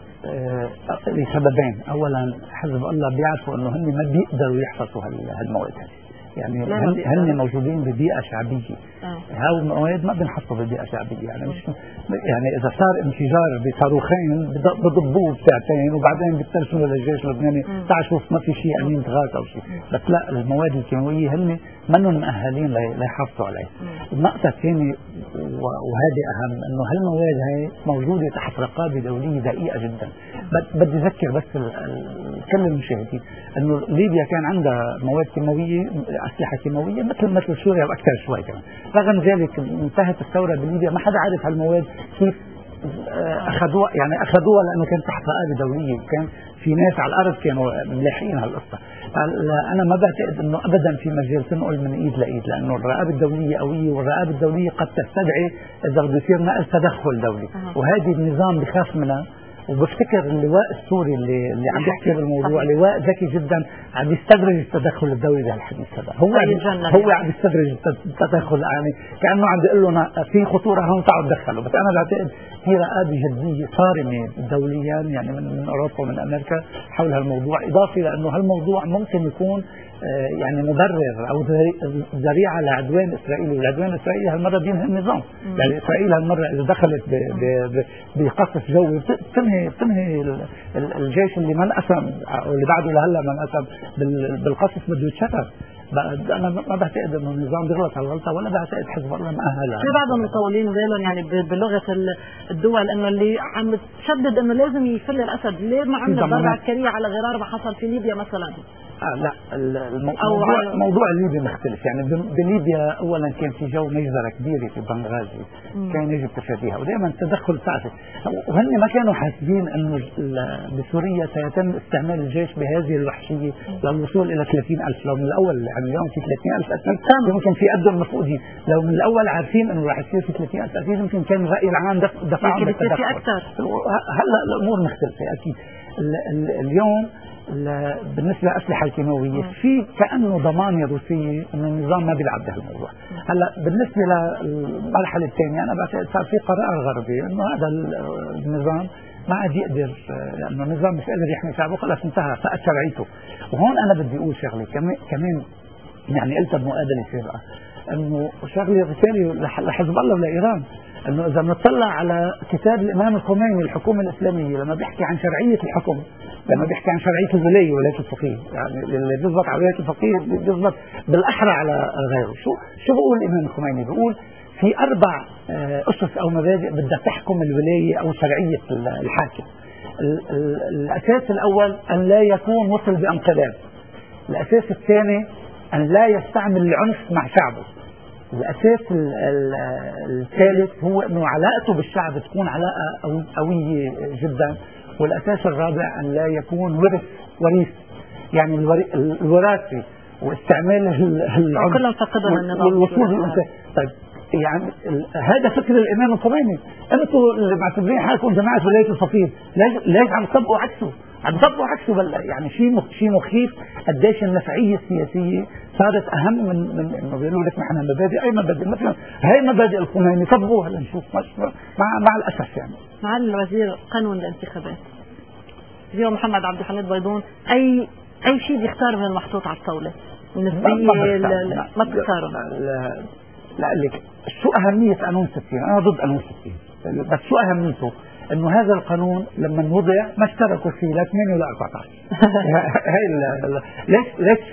لسببين. أولا حزب الله بيعرفوا أنه هم ما بيقدروا يحفظوا هالمواد هذه، يعني هن موجودين ببيئة شعبية، هاو المواد ما بنحطه ببيئة شعبية، يعني مش يعني إذا صار انفجار بصاروخين بضبوه بساعتين وبعدين بترسلوا للجيش اللبناني تعال شوف ما في شيء أمين غاز أو شيء، بس لا المواد الكيماوية هن منهم مؤهلين ليحافظوا عليه. النقطة الثانية وهذه أهم إنه هالمواد هي موجودة تحت رقابة دولية دقيقة جدا. بدي أذكر بس كل المشاهدين إنه ليبيا كان عندها مواد كيماوية، أسلحة كيماوية مثل مثل سوريا وأكثر شوي كمان. رغم ذلك انتهت الثورة بليبيا ما حدا عارف هالمواد كيف أخذوها، يعني أخذوها لأنه كان تحت رقابة دولية وكان في ناس على الأرض كانوا ملاحقين هالقصة. أنا ما بعتقد إنه أبدا في مجال تنقل من إيد لإيد، لأنه الرقابة الدولية قوية، والرقابة الدولية قد تستدعي إذا بده يصير نقل تدخل دولي، وهذه النظام بخاف منها. وبفتكر اللواء السوري اللي اللي عم يحكي بالموضوع لواء ذكي جدا، عم يستدرج التدخل الدولي بهالحديث هذا، هو هو عم يستدرج التدخل، يعني كانه عم بيقول لنا في خطوره هون تعالوا تدخلوا. بس انا بعتقد هي رقابه جديه صارمه دوليا يعني من اوروبا ومن امريكا حول هالموضوع، اضافه لانه هالموضوع ممكن يكون يعني مبرر او ذريعه لعدوان اسرائيلي، والعدوان الاسرائيلي هالمره بينهي النظام، يعني اسرائيل هالمره اذا دخلت بقصف جوي بتنهي بتنهي الجيش اللي ما انقسم او اللي بعده لهلا ما انقسم بالقصف بده يتشرف. انا ما بعتقد انه النظام بيغلط هالغلطه، ولا بعتقد حزب الله مؤهل. في بعضهم مطولين بالهم يعني بلغه الدول انه اللي عم تشدد انه لازم يفل الاسد، ليه ما عمل ضربه عسكريه على غرار ما حصل في ليبيا مثلا؟ آه لا الموضوع موضوع الليبي مختلف. يعني بليبيا اولا كان في جو مجزره كبيره في بنغازي كان يجب تفاديها، ودائما التدخل تعرف، وهن ما كانوا حاسبين انه بسوريا سيتم استعمال الجيش بهذه الوحشيه للوصول الى ثلاثين ألف. لو من الاول يعني اليوم في ثلاثين ألف اكيد يمكن في قدر المفقودين، لو من الاول عارفين انه راح يصير في ثلاثين ألف اكيد يمكن كان الراي العام دفعهم بالتدخل اكثر. هلا الامور مختلفه اكيد. اليوم بالنسبه للاسلحه الكيماويه في كانه ضمانه روسيه انه النظام ما بيلعب بهالموضوع. هلا بالنسبه للمرحله الثانيه انا بعتقد صار في قرار غربي انه هذا النظام ما عاد يقدر، لانه النظام مش قادر يحمي شعبه، خلص انتهى، فقد شرعيته. وهون انا بدي اقول شغله كمان كمان يعني قلتها بمقابله سابقه، انه شغله رساله لحزب الله ولايران، انه اذا بنطلع على كتاب الامام الخميني الحكومه الاسلاميه لما بيحكي عن شرعيه الحكم، لما بيحكي عن شرعيه الولايه ولايه الفقيه، يعني اللي بيضبط على ولايه الفقيه بيضبط بالاحرى على غيره. شو شو بيقول الامام الخميني؟ بيقول في اربع اسس او مبادئ بدها تحكم الولايه او شرعيه الحاكم. الاساس الاول ان لا يكون وصل بانقلاب. الاساس الثاني ان لا يستعمل العنف مع شعبه. الأساس الثالث هو أنه علاقته بالشعب تكون علاقة قوية جدا. والأساس الرابع أن لا يكون ورث وريث، يعني الوراثة واستعمال العنف كلهم فقدوا النظام والوصول. طيب يعني هذا فكر الإمام الخميني. أنتم اللي معتبرين حالكم جماعة ولاية الفقيه ليش عم تطبقوا عكسه؟ عم تطبقوا عكسه بل يعني شيء شيء مخيف قديش النفعية السياسية صارت أهم من من إنه بيقولوا لك نحن مبادئ. أي مبادئ؟ مثلا هاي مبادئ الخميني طبقوها لنشوف. مع مع الأسف يعني. معالي الوزير، قانون الانتخابات اليوم محمد عبد الحميد بيضون أي أي شيء بيختار من المحطوط على الطاولة ونسبية ما بتختاره. لا لك شو أهمية قانون ستين؟ أنا ضد قانون ستين، بس شو أهميته؟ إنه هذا القانون لما وضع ما اشتركوا فيه لا ثمانية ولا أربعة عشر. هاي ليش ليش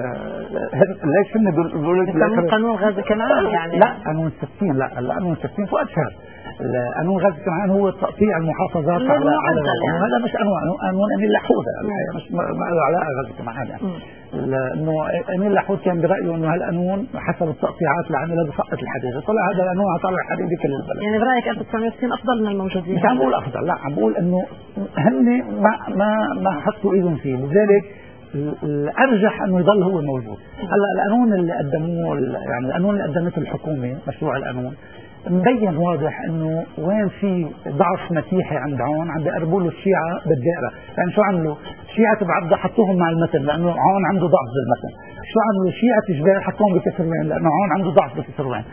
ليش هن بيقولوا لك قانون غازي كنعان يعني؟ لا قانون ستين، لا قانون ستين فؤاد شهر. قانون غازي كنعان هو تقطيع المحافظات على على يعني. هذا مش قانون قانون أمين لحودة، مش ما له علاقة غازي كنعان يعني. لأنه أمين لحود كان برأيه إنه هالقانون حسب التقطيعات اللي عملها بسقط الحديدة، طلع هذا القانون طلع الحديدة كل البلد. يعني برأيك ألف وتسعمية وستين أفضل من الموجودين؟ مش عم بقول أفضل، لا عم بقول إنه هن ما ما ما حطوا إيدهم فيه، لذلك الأرجح إنه يضل هو موجود. هلا القانون اللي قدموه يعني القانون اللي قدمته الحكومة، مشروع القانون مبين واضح انه وين في ضعف مسيحي عند عون عم بيقربوا له الشيعة بالدائرة. يعني شو عملوا؟ شيعة بعبدة حطوهم مع المتن لانه عون عنده ضعف بالمتن. شو عملوا؟ شيعة جبال حطوهم بكسروين لانه عون عنده ضعف بكسروين.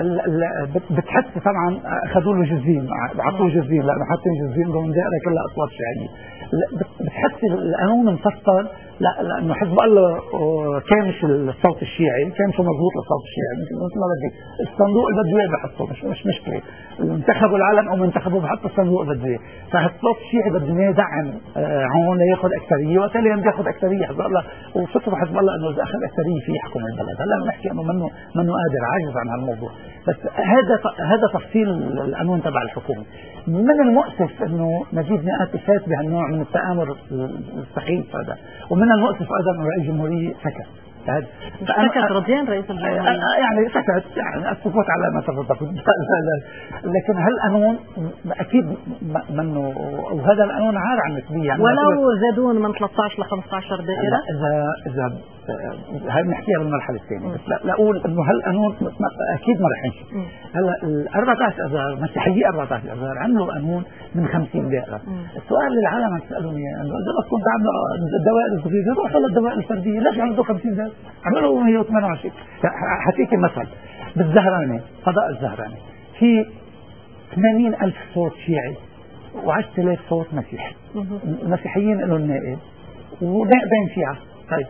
بتحس طبعا اخذوا له جزين، عطوه جزين لانه حاطين جزين ضمن دائرة كلها اصوات شيعية. بتحس القانون مفصل، لا لانه حزب الله كامش الصوت الشيعي، كامش مضبوط للصوت الشيعي مثل ما بدك. الصندوق اللي بده اياه بحطه، مش مش مشكله. انتخبوا العالم او ما انتخبوا بحط الصندوق اللي بده اياه. فالصوت الشيعي بده اياه يدعم عون لياخذ اكثريه، وبالتالي عم بياخذ اكثريه حزب الله. وفكره حزب الله انه اذا اخذ اكثريه في يحكم البلد. هلا بنحكي انه منه منه قادر، عاجز عن هالموضوع. بس هذا هذا تفصيل القانون تبع الحكومه. من المؤسف انه نجيب مئات فات بهالنوع من التآمر السخيف هذا، ومن المؤسف ايضا انه رئيس الجمهوريه سكت. سكت رضيان رئيس الجمهوريه يعني سكت، يعني السكوت على ما تفضل. لكن هالقانون اكيد منه، وهذا القانون عار عن النسبيه يعني. ولو زادون من ثلاثة عشر ل خمسة عشر دائره، اذا اذا هاي بنحكيها بالمرحله الثانيه. بس لا, لا اقول انه هالقانون اكيد ما رح يمشي. هلا ال أربعة عشر اذار مسيحيه أربعة عشر اذار عملوا قانون من خمسين دائره. السؤال اللي العالم عم تسالوني انه اذا بس كنت عامله الدوائر الصغيره روحوا للدوائر الفرديه، ليش عملوا خمسين دائره؟ عملوا مئة وثمانية وعشرين. حكيك مثل بالزهراني، فضاء الزهراني في ثمانين ألف صوت شيعي وعشرة آلاف صوت مسيحي. المسيحيين لهم نائب ونائبين شيعة. طيب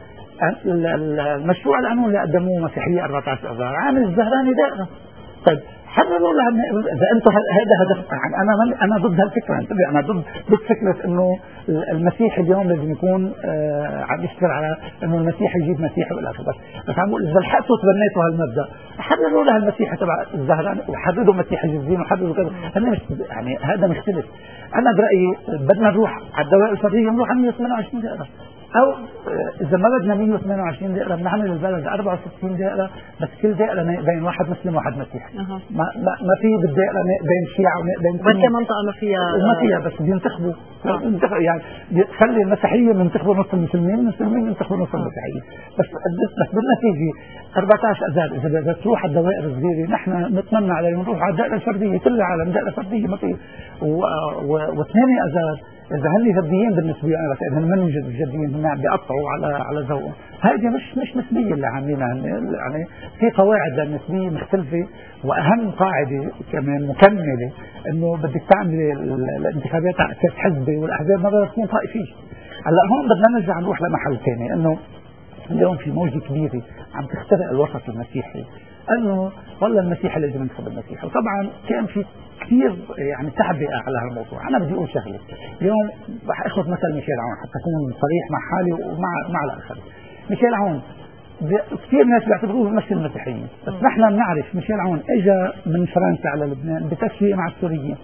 المشروع القانون اللي قدموه مسيحية أربعة عشر اذار عامل الزهراني دائرة. طيب حرروا لها اذا انت هذا هدف. يعني انا انا ضد هالفكره، انتبه، انا ضد ضد فكره انه المسيح اليوم لازم يكون آه عم يشتغل على انه المسيح يجيب مسيحي والى اخره. بس بس عم بقول اذا لحقتوا تبنيتوا هالمبدا حرروا لها المسيحي تبع الزهراني وحددوا مسيح الجزين وحددوا كذا. هذا يعني هذا مختلف. انا برايي بدنا نروح على الدوائر الفرديه، نروح على مئة وثمانية وعشرين دائره، او اذا ما بدنا مئة وثمانية وعشرين دائره بنعمل البلد أربعة وستين دائره، بس كل دائره بين واحد مسلم وواحد مسيحي. أه. ما ما, ما في بالدائره بين شيعة وبين بس منطقه ما فيها وما فيها، بس بينتخبوا يعني خلي المسيحيين ينتخبوا نص المسلمين، المسلمين ينتخبوا نص المسيحيين، بس بس بالنتيجه أربعة عشر أذار اذا بدك تروح على الدوائر الصغيره، نحن نتمنى عليه نروح على الدائره الفرديه، كل العالم دائره فرديه ما في، وثمانية أذار اذا هن جديين بالنسبه لي انا بس اذا من جديين هن عم بيقطعوا على على ذوقهم، هذه مش مش نسبيه اللي عاملينها، يعني في قواعد للنسبيه مختلفه، واهم قاعده كمان مكمله انه بدك تعملي الانتخابات على اساس حزبي، والاحزاب ما بدها تكون طائفيه. هلا هون بدنا نرجع نروح لمحل ثاني، انه اليوم في موجه كبيره عم تخترق الوسط المسيحي، انه والله المسيحي لازم ينتخب المسيحي، وطبعا كان في كثير يعني تعبئه على هالموضوع. انا بدي اقول شغله، اليوم رح اخذ مثل ميشيل عون حتى اكون صريح مع حالي ومع مع الاخرين. ميشيل عون كثير ناس بيعتبروه بيمثل المسيحيين، بس نحن بنعرف ميشيل عون اجى من فرنسا على لبنان بتسويه مع السوريين،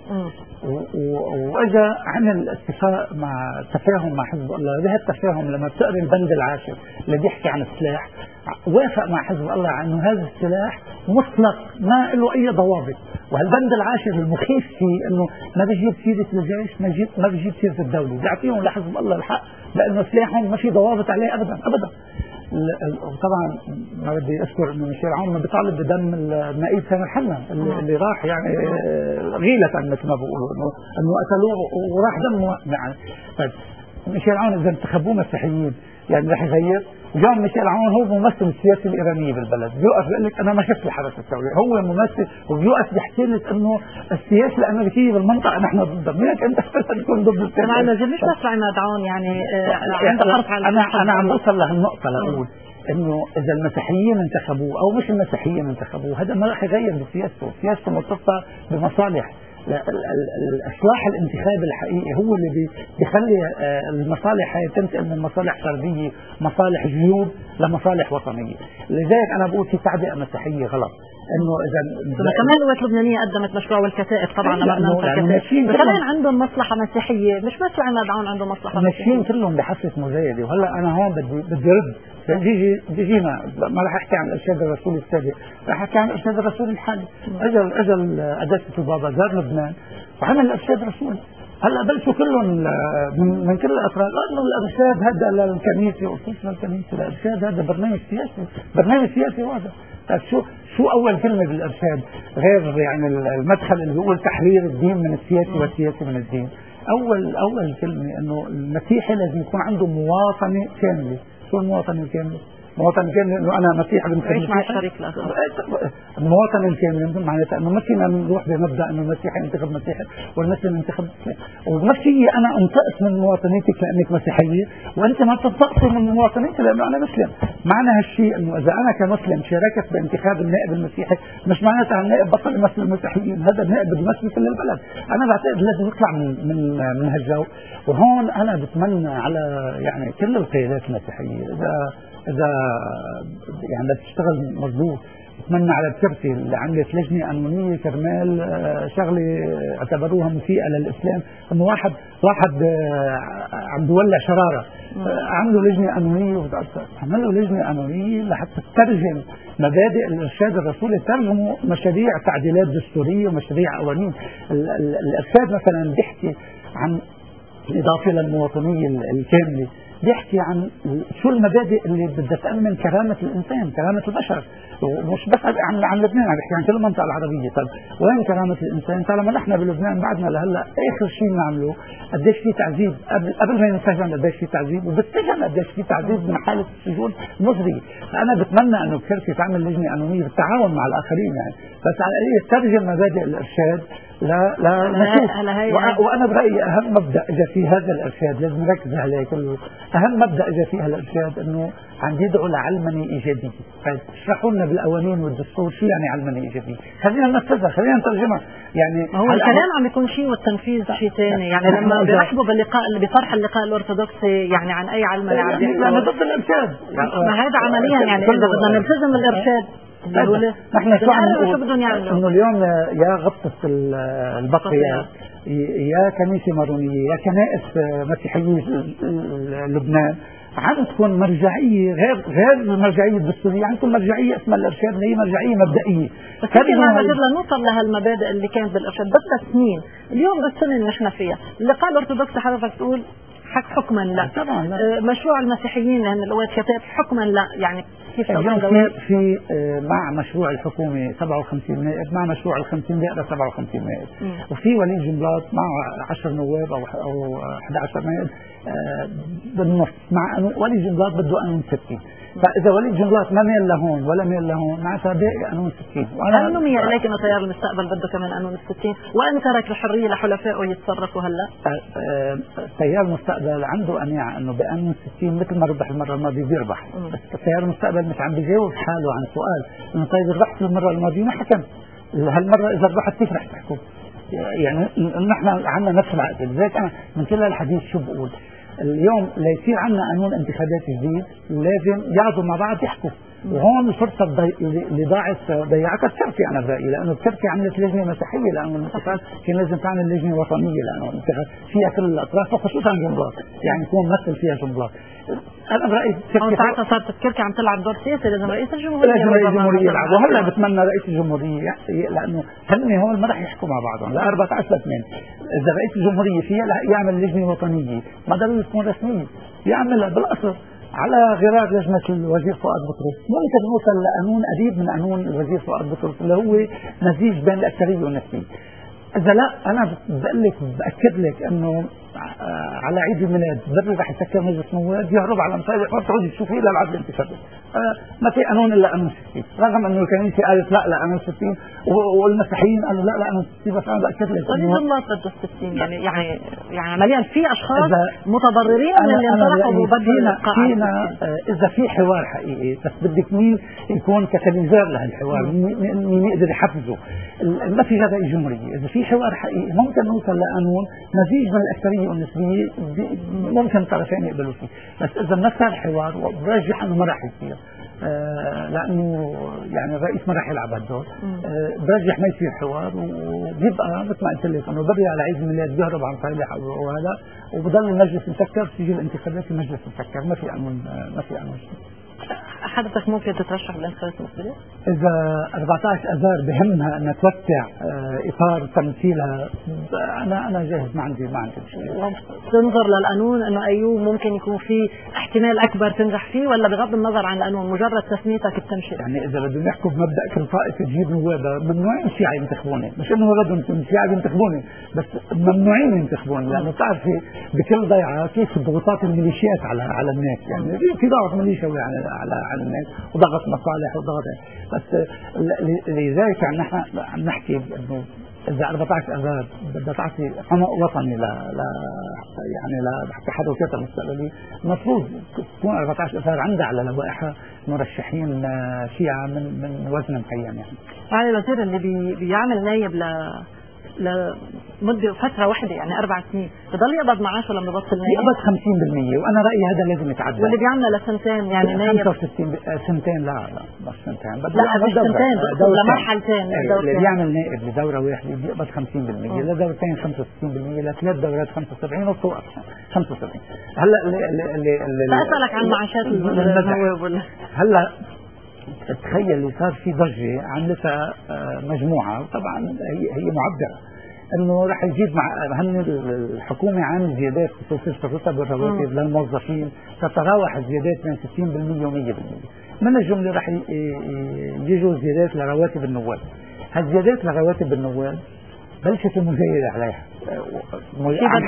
واجى عمل اتفاق مع تفاهم مع حزب الله. بهالتفاهم لما بتقري البند العاشر اللي بيحكي عن السلاح، وافق مع حزب الله على انه هذا السلاح مطلق ما له اي ضوابط، وهالبند العاشر المخيف فيه انه ما بيجيب سيره الجيش، ما بيجيب ما بيجيب سيره الدوله، بيعطيهم لحزب الله الحق لانه سلاحهم ما في ضوابط عليه ابدا ابدا. وطبعا ما بدي اذكر انه ميشيل عون بيطالب بدم النائب سامر حنا اللي, اللي راح يعني غيلة مثل ما بيقولوا انه انه قتلوه وراح دمه يعني. طيب ميشيل عون اذا انتخبوه مسيحيين يعني رح يغير؟ اليوم ميشيل عون هو ممثل السياسه الايرانيه بالبلد، بيوقف بيقول لك انا ما شفت الحرس الثوري، هو ممثل وبيوقف بيحكي لك انه السياسه الامريكيه بالمنطقه نحن ضدها، مين انت اخترت تكون ضد السياسه؟ طبعا مش بس عماد عون يعني عنده حرص على انا انا عم بوصل لهالنقطه لاقول انه اذا المسيحيين انتخبوه او مش المسيحيين انتخبوه هذا ما راح يغير بسياسته، سياسته مرتبطه بمصالح. الاصلاح الانتخابي الحقيقي هو اللي بيخلي المصالح هي تنتقل من مصالح فرديه مصالح جيوب لمصالح وطنيه. لذلك انا بقول في تعبئه مسيحيه غلط، انه اذا كمان القوات اللبنانيه قدمت مشروع والكتائب طبعا لما يعني كمان عندهم مصلحه مسيحيه، مش بس عماد عون عنده مصلحه مسيحيه، ماشيين كلهم بحث مزايده. وهلا انا هون بدي بدي رد بيجي بيجينا، ما راح احكي عن الارشاد الرسولي السابق، راح احكي عن الارشاد الرسولي الحالي. اجل اجل قداسه البابا زار لبنان وعمل الارشاد الرسولي. هلا بلشوا كلهم من كل الاطراف انه الارشاد هذا للكنيسه وخصوصا الكنيسه، الارشاد هذا برنامج سياسي، برنامج سياسي واضح. طيب شو شو اول كلمه بالارشاد غير يعني المدخل اللي بيقول تحرير الدين من السياسه والسياسه من الدين؟ اول اول كلمه انه المسيحي لازم يكون عنده مواطنه كامله. شو المواطنه الكامله؟ المواطنه الكامله انه انا مسيحي بنتعيش مع الشريك الاخر. المواطنه الكامله معناتها انه ما فينا نروح بمبدا انه المسيحي ينتخب مسيحي والمسلم ينتخب مسلم، وما في انا انتقص من مواطنيتك لانك مسيحيه وانت ما تنتقصي من مواطنيتي لانه انا مسلم. معنى هالشيء انه اذا انا كمسلم شاركت بانتخاب النائب المسيحي مش معناتها النائب بطل يمثل المسيحيين، هذا النائب بده يمثل كل البلد. انا بعتقد لازم يطلع من من من هالجو. وهون انا بتمنى على يعني كل القيادات المسيحيه اذا اذا يعني بدها تشتغل مضبوط، بتمنى على الكرسي اللي عملت لجنه قانونيه كرمال شغله اعتبروها مسيئه للاسلام، انه واحد واحد عم بيولع شراره، عملوا لجنه قانونيه وبتاثر، عملوا لجنه قانونيه لحتى تترجم مبادئ الارشاد الرسولي، ترجموا مشاريع تعديلات دستوريه ومشاريع قوانين. الارشاد مثلا بيحكي عن الاضافه للمواطنيه الكامله، بيحكي عن شو المبادئ اللي بدها تأمن كرامة الإنسان، كرامة البشر، ومش بس عن عن لبنان، عم بيحكي عن كل المنطقة العربية. طيب وين كرامة الإنسان؟ طالما نحن بلبنان بعدنا لهلا آخر شيء بنعمله قديش في تعذيب، قبل قبل ما ينسجن قديش في تعذيب، وبالسجن قديش في تعذيب من حالة السجون مزرية. فأنا بتمنى إنه بكرسي تعمل لجنة قانونية بالتعاون مع الآخرين يعني، بس على الأقل ترجم مبادئ الإرشاد لا لا نشوف. وأنا برأيي أهم مبدأ إذا في هذا الإرشاد لازم نركز عليه كله، أهم مبدأ إذا فيها الإرشاد إنه عم يدعو لعلمنة إيجابية. طيب اشرحوا لنا بالقوانين والدستور شو يعني علمنة إيجابية، خلينا ننفذها، خلينا نترجمها. يعني هو الكلام عم يكون شيء والتنفيذ شيء ثاني. يعني لما بيرحبوا باللقاء اللي بطرح اللقاء الأرثوذكسي يعني عن أي علمنة عم يحكوا، أنا ضد الإرشاد. ما هذا عمليا يعني إذا بدنا نلتزم الإرشاد نحن شو عم شو بدهم يعملوا؟ انه اليوم يا غطس البطريات يا كنيسه مارونيه يا كنائس مسيحيه لبنان عم تكون مرجعيه غير غير مرجعيه دستوريه، عم تكون مرجعيه اسمها الارشاد اللي هي مرجعيه مبدئيه. بس كمان لنوصل لهالمبادئ اللي كانت بالارشاد بدها سنين، اليوم بالسنه اللي نحن فيها، اللي قال ارثوذكسي حضرتك تقول حق حكما لا طبعا لا. مشروع المسيحيين لان القوات كتاب حكما لا، يعني كيف في في مع مشروع الحكومه سبعة وخمسين نائب، مع مشروع ال خمسين دائره سبعة وخمسين نائب، وفي وليد جنبلاط مع عشرة نواب او او أحد عشر نائب بالنص، مع انه وليد جنبلاط بده قانون ستين. فاذا وليد جنبلاط ما ميل لهون ولا ميل لهون معناتها باقي قانون ستين. وانا هل نمي اليك انه تيار المستقبل بده كمان قانون ستين وان ترك الحريه لحلفائه يتصرفوا هلا؟ تيار المستقبل عنده قناعه انه بقانون ستين مثل ما ربح المره الماضيه بيربح، بس تيار المستقبل مش عم بيجاوب حاله عن سؤال انه طيب ربحت المره الماضيه ما حكم، هالمره اذا ربحت كيف رح تحكم؟ يعني نحن عندنا نفس العقد، لذلك انا من كل الحديث شو بقول؟ اليوم ليصير عندنا قانون انتخابات جديد لازم يقعدوا مع بعض يحكوا، وهون الفرصه اللي ضاعت ضيعتها التركي انا برايي، لانه التركي عملت لجنه مسيحيه لانه الانتخابات كان لازم تعمل لجنه وطنيه لانه الانتخابات فيها كل الاطراف وخصوصا جنبلاط، يعني يكون ممثل فيها جنبلاط. انا برايي التركي ساعتها صارت التركي عم تلعب دور سياسي، لازم رئيس الجمهوريه لازم رئيس الجمهوريه يلعب، وهلا بتمنى رئيس الجمهوريه لانه هن هون ما راح يحكوا مع بعضهم لا أربعة عشر اثنين، اذا رئيس الجمهوريه فيها يعمل لجنه وطنيه ما ضروري تكون رسميه، يعملها بالاصل على غرار لجنة الوزير فؤاد بطرس، ممكن نوصل لقانون قريب من قانون الوزير فؤاد بطرس اللي هو مزيج بين الأكثرية والنسبية. إذا لا أنا بقول لك بأكد لك إنه على عيد الميلاد بدري رح يسكر مجلس النواب يهرب على مصالح ما بتعودي تشوفيه إلا العدل الانتخابي. ما في قانون إلا قانون ستين، رغم إنه الكنيسة قالت لا لا قانون ستين والمسيحيين قالوا لا لا قانون ستين، بس أنا بأكد لك إنه الله ضد ستين، يعني يعني يعني عمليا في أشخاص متضررين من اللي انطلقوا وبدوا فينا إذا في حوار حقيقي، بس بدك مين يكون كتاليزر لهالحوار، مين يقدر يحفزه. ما في غير رئيس جمهورية، إذا في حوار حقيقي ممكن نوصل لقانون مزيج من الأكثرية والنسبية ممكن الطرفين يقبلوا فيه، بس إذا ما صار حوار وبرجح إنه ما راح يصير آه لأنه يعني الرئيس ما راح يلعب هالدور، آه برجح ما يصير حوار وبيبقى مثل ما قلت لك إنه بدري على عيد الميلاد بيهرب عن صالح وهذا وبضل المجلس مسكر، تيجي الانتخابات المجلس مسكر، ما في قانون ما في قانون. حضرتك ممكن تترشح بالانتخابات المقبلة؟ إذا أربعة عشر أذار بهمها أن توسع إطار تمثيلها أنا أنا جاهز، ما عندي ما عندي شيء. تنظر للقانون إنه أيوه ممكن يكون في احتمال أكبر تنجح فيه، ولا بغض النظر عن القانون مجرد تسميتك بتمشي؟ يعني إذا بدهم يحكوا بمبدأ كل طائفة تجيب نوابها، ممنوعين الشيعة ينتخبوني، مش إنه بدهم الشيعة ينتخبوني، بس ممنوعين ينتخبوني، لأنه بتعرفي بكل ضيعة كيف ضغوطات الميليشيات على على الناس، يعني في ضغط ميليشيا على على على الناس وضغط مصالح وضغط، بس لذلك يعني نحن عم نحكي انه اذا أربعة عشر اذار بدها تعطي حمق وطني ل ل يعني لتحركات المستقبليه، المفروض تكون أربعة عشر اذار عندها على لوائحها مرشحين شيعة من من وزن معين. يعني يعني الوزير اللي بي بيعمل نايب ل لمدة فترة واحدة يعني أربع سنين بضل يقبض معاشه لما ببطل نايب؟ يقبض خمسين بالمية، وأنا رأيي هذا لازم يتعدل. واللي بيعملها لسنتين يعني نايب خمسة وستين سنتين لا لا بس سنتين لا مش سنتين لمرحلتين. اللي بيعمل نائب لدورة واحدة بيقبض خمسين بالمية، لدورتين خمسة وستين بالمية، لثلاث دورات خمسة وسبعين وفوق خمسة وسبعين. هلا اللي اللي اللي أسألك عن معاشات النواب. هلا تخيل اللي صار في ضجة عملتها مجموعة، وطبعا هي هي معبرة انه راح يزيد مع هن الحكومه عامل زيادات في الرتب والرواتب للموظفين تتراوح الزيادات بين ستين بالمية و مية بالمية، من الجمله راح يجوا زيادات لرواتب النواب. هالزيادات لرواتب النواب بلشت المجايده عليها، عن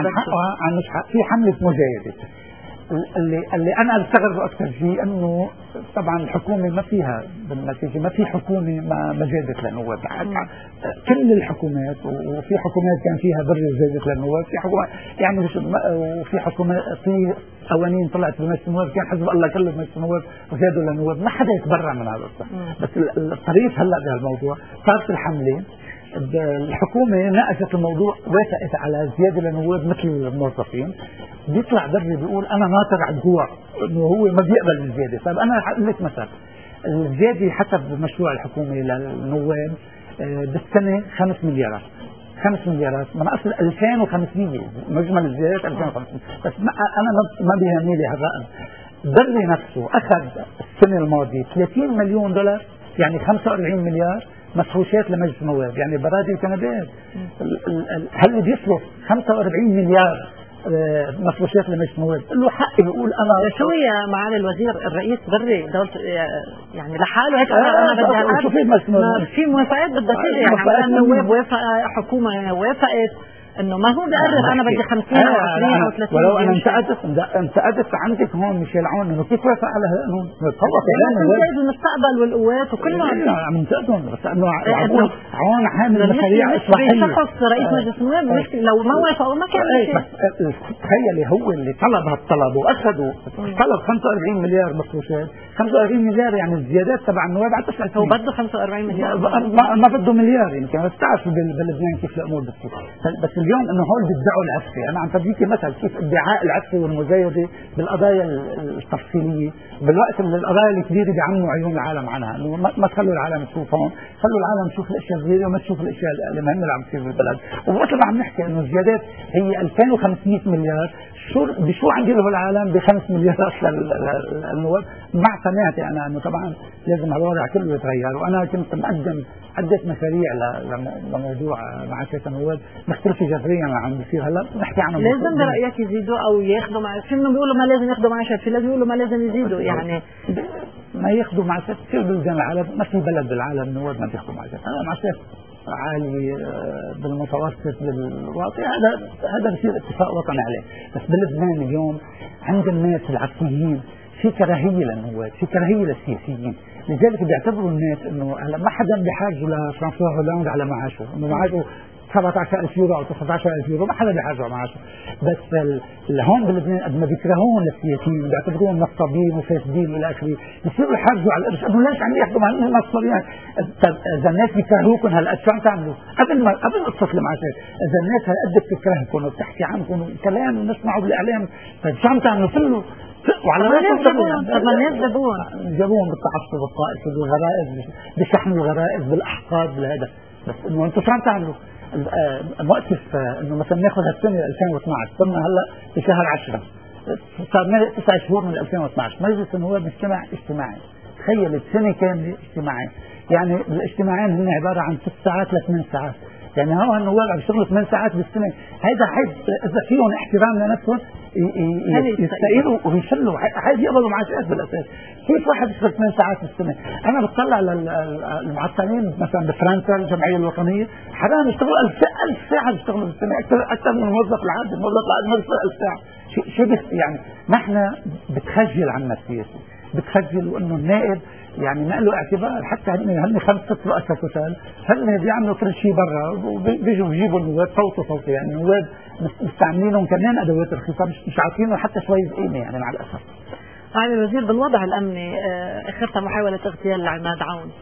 في حمله مجايده. اللي اللي انا بستغرب اكثر شيء انه طبعا الحكومه ما فيها بالنتيجه ما في حكومه ما ما جادت للنواب، كل الحكومات وفي حكومات كان فيها بر زادت للنواب، في حكومات يعني مش وفي حكومات في قوانين طلعت بمجلس النواب كان حزب الله كله بمجلس النواب وزادوا للنواب، ما حدا يتبرع من هذا الصح. بس الطريف هلا بهالموضوع صارت الحمله الحكومة ناقشت الموضوع وافقت على زيادة للنواب مثل الموظفين، بيطلع بري بيقول أنا ناطر على الجوع إنه هو ما بيقبل الزيادة. طيب أنا هقول لك مثلا الزياده حسب المشروع الحكومي للنواب بالسنه خمس مليارات خمس مليارات من اصل ألفين وخمسمية مجمل الزيادات ألفين وخمسمية. بس ما انا ما بيهمني لي هالرقم. بري نفسه اخذ السنه الماضيه ثلاثين مليون دولار يعني خمسة وأربعين مليار مفروشات لمجلس النواب، يعني برادي وكندات. هل بيصرف خمسة وأربعين مليار مفروشات لمجلس النواب؟ له حق يقول انا شو يا معالي الوزير الرئيس بري دولة يعني لحاله هيك انا بدي شو في مسموح في موافقات بدها تيجي يعني النواب وافق، حكومه وافقت انه ما هو بقرر انا بدي خمسين او عشرين او ثلاثين. ولو انا انتقدت انتقدت عندك هون ميشيل عون انه كيف وافق على هالقانون؟ تفوق يعني المستقبل والقوات وكل عم ننتقدهم بس انه عون حامل مشاريع اصلاحيه. شخص رئيس مجلس النواب لو ما وافقوا ما كان شيء. تخيلي هو اللي طلب هالطلب واخذوا طلب خمسة وأربعين مليار مفروشات، خمسة وأربعين مليار يعني الزيادات تبع النواب على تسع سنين. هو بده خمسة وأربعين مليار ما بده مليار يمكن. بس تعرفوا بلبنان كيف الامور بتصير. بس اليوم انه هول بيدعوا العفه. انا عم بديكي مثل كيف ادعاء العفه والمزايده بالقضايا التفصيليه بالوقت اللي القضايا الكبيره بيعموا عيون العالم عنها، انه ما تخلوا العالم تشوف هون، خلوا العالم تشوف الاشياء الصغيره وما تشوف الاشياء المهمه اللي عم تصير بالبلد. ووقت ما عم نحكي انه الزيادات هي ألفين وخمسمية مليار، شو بشو عندي له العالم بخمس مليارات للنواب؟ مع سمعتي انا انه طبعا لازم هالوضع كله يتغير. وانا كنت مقدم عده مشاريع لموضوع معاشات النواب مختلفه جذريا عن بيصير هلا نحكي عنه. لازم برايك يزيدوا او ياخذوا معاشات؟ في منهم بيقولوا ما لازم ياخذوا معاشات، في لازم يقولوا ما لازم يزيدوا. يعني ما ياخذوا معاشات كثير بلدان العالم، ما في بلد بالعالم النواب ما بياخذوا معاشات. انا معاشات عالي بالمتوسط بالواطي، هذا هذا بصير اتفاق وطني عليه. بس بلبنان اليوم عند الناس العسكريين في كراهيه للنواب، في كراهيه للسياسيين، لذلك بيعتبروا الناس انه هلا ما حدا بحاجه لفرانسوا هولاند على معاشه، انه معاشه سبعة عشر ألف يورو او تسعة عشر ألف يورو، ما حدا بحاجه على معاشه. بس هون بلبنان قد ما بيكرهون للسياسيين بيعتبروهم نصابين وفاسدين والى اخره، بصيروا يحرجوا على القرش انه ليش عم ياخذوا مع انهم نصابين. اذا الناس بيكرهوكم هلا شو عم تعملوا؟ قبل ما قبل قصه المعاشات، اذا الناس هالقد بتكرهكم وبتحكي عنكم كلام ونسمعه بالاعلام، طيب شو عم تعملوا؟ فلوا وعلى راسهم زبون. طب ما الناس زبون جابوهم بالتعصب الطائفي بالغرائز بشحن الغرائز بالاحقاد بالهذا. بس انه انتم شو عم تعملوا؟ مؤسف انه مثلا ناخذ هالسنه ألفين واثنعش صرنا هلا بشهر عشرة، صار تسع شهور من ألفين واثنعش مجلس النواب مجتمع اجتماعي. تخيل سنه كامله اجتماعي، يعني الاجتماعين هن عباره عن ست ساعات لثمان ساعات، يعني هو النواب عم يشتغلوا ثمان ساعات بالسنه. هيدا حيث اذا فيهم احترام لنفسهم يستقيلوا ويشلوا، حيث يقبلوا معاشات بالاساس. كيف واحد يشتغل ثمان ساعات بالسنه؟ انا بطلع للمعطلين مثلا بفرنسا الجمعيه الوطنيه حرام يشتغلوا ألف ساعه يشتغلوا بالسنه، اكثر اكثر من الموظف العادي. الموظف العادي ما بيشتغل ألف ساعه. شو يعني نحن بتخجل عنا السياسه، بتخجل. وانه النائب يعني ما له اعتبار. حتى هن هن خمس ست رؤساء كتل هن بيعملوا كل شيء برا وبيجوا بيجيبوا النواب صوت صوت. يعني النواب مستعملينهم كمان ادوات رخيصه، مش مش عارفينهم حتى شويه قيمه يعني مع الاسف. معالي الوزير بالوضع الامني اخرتها محاوله اغتيال لعماد عون.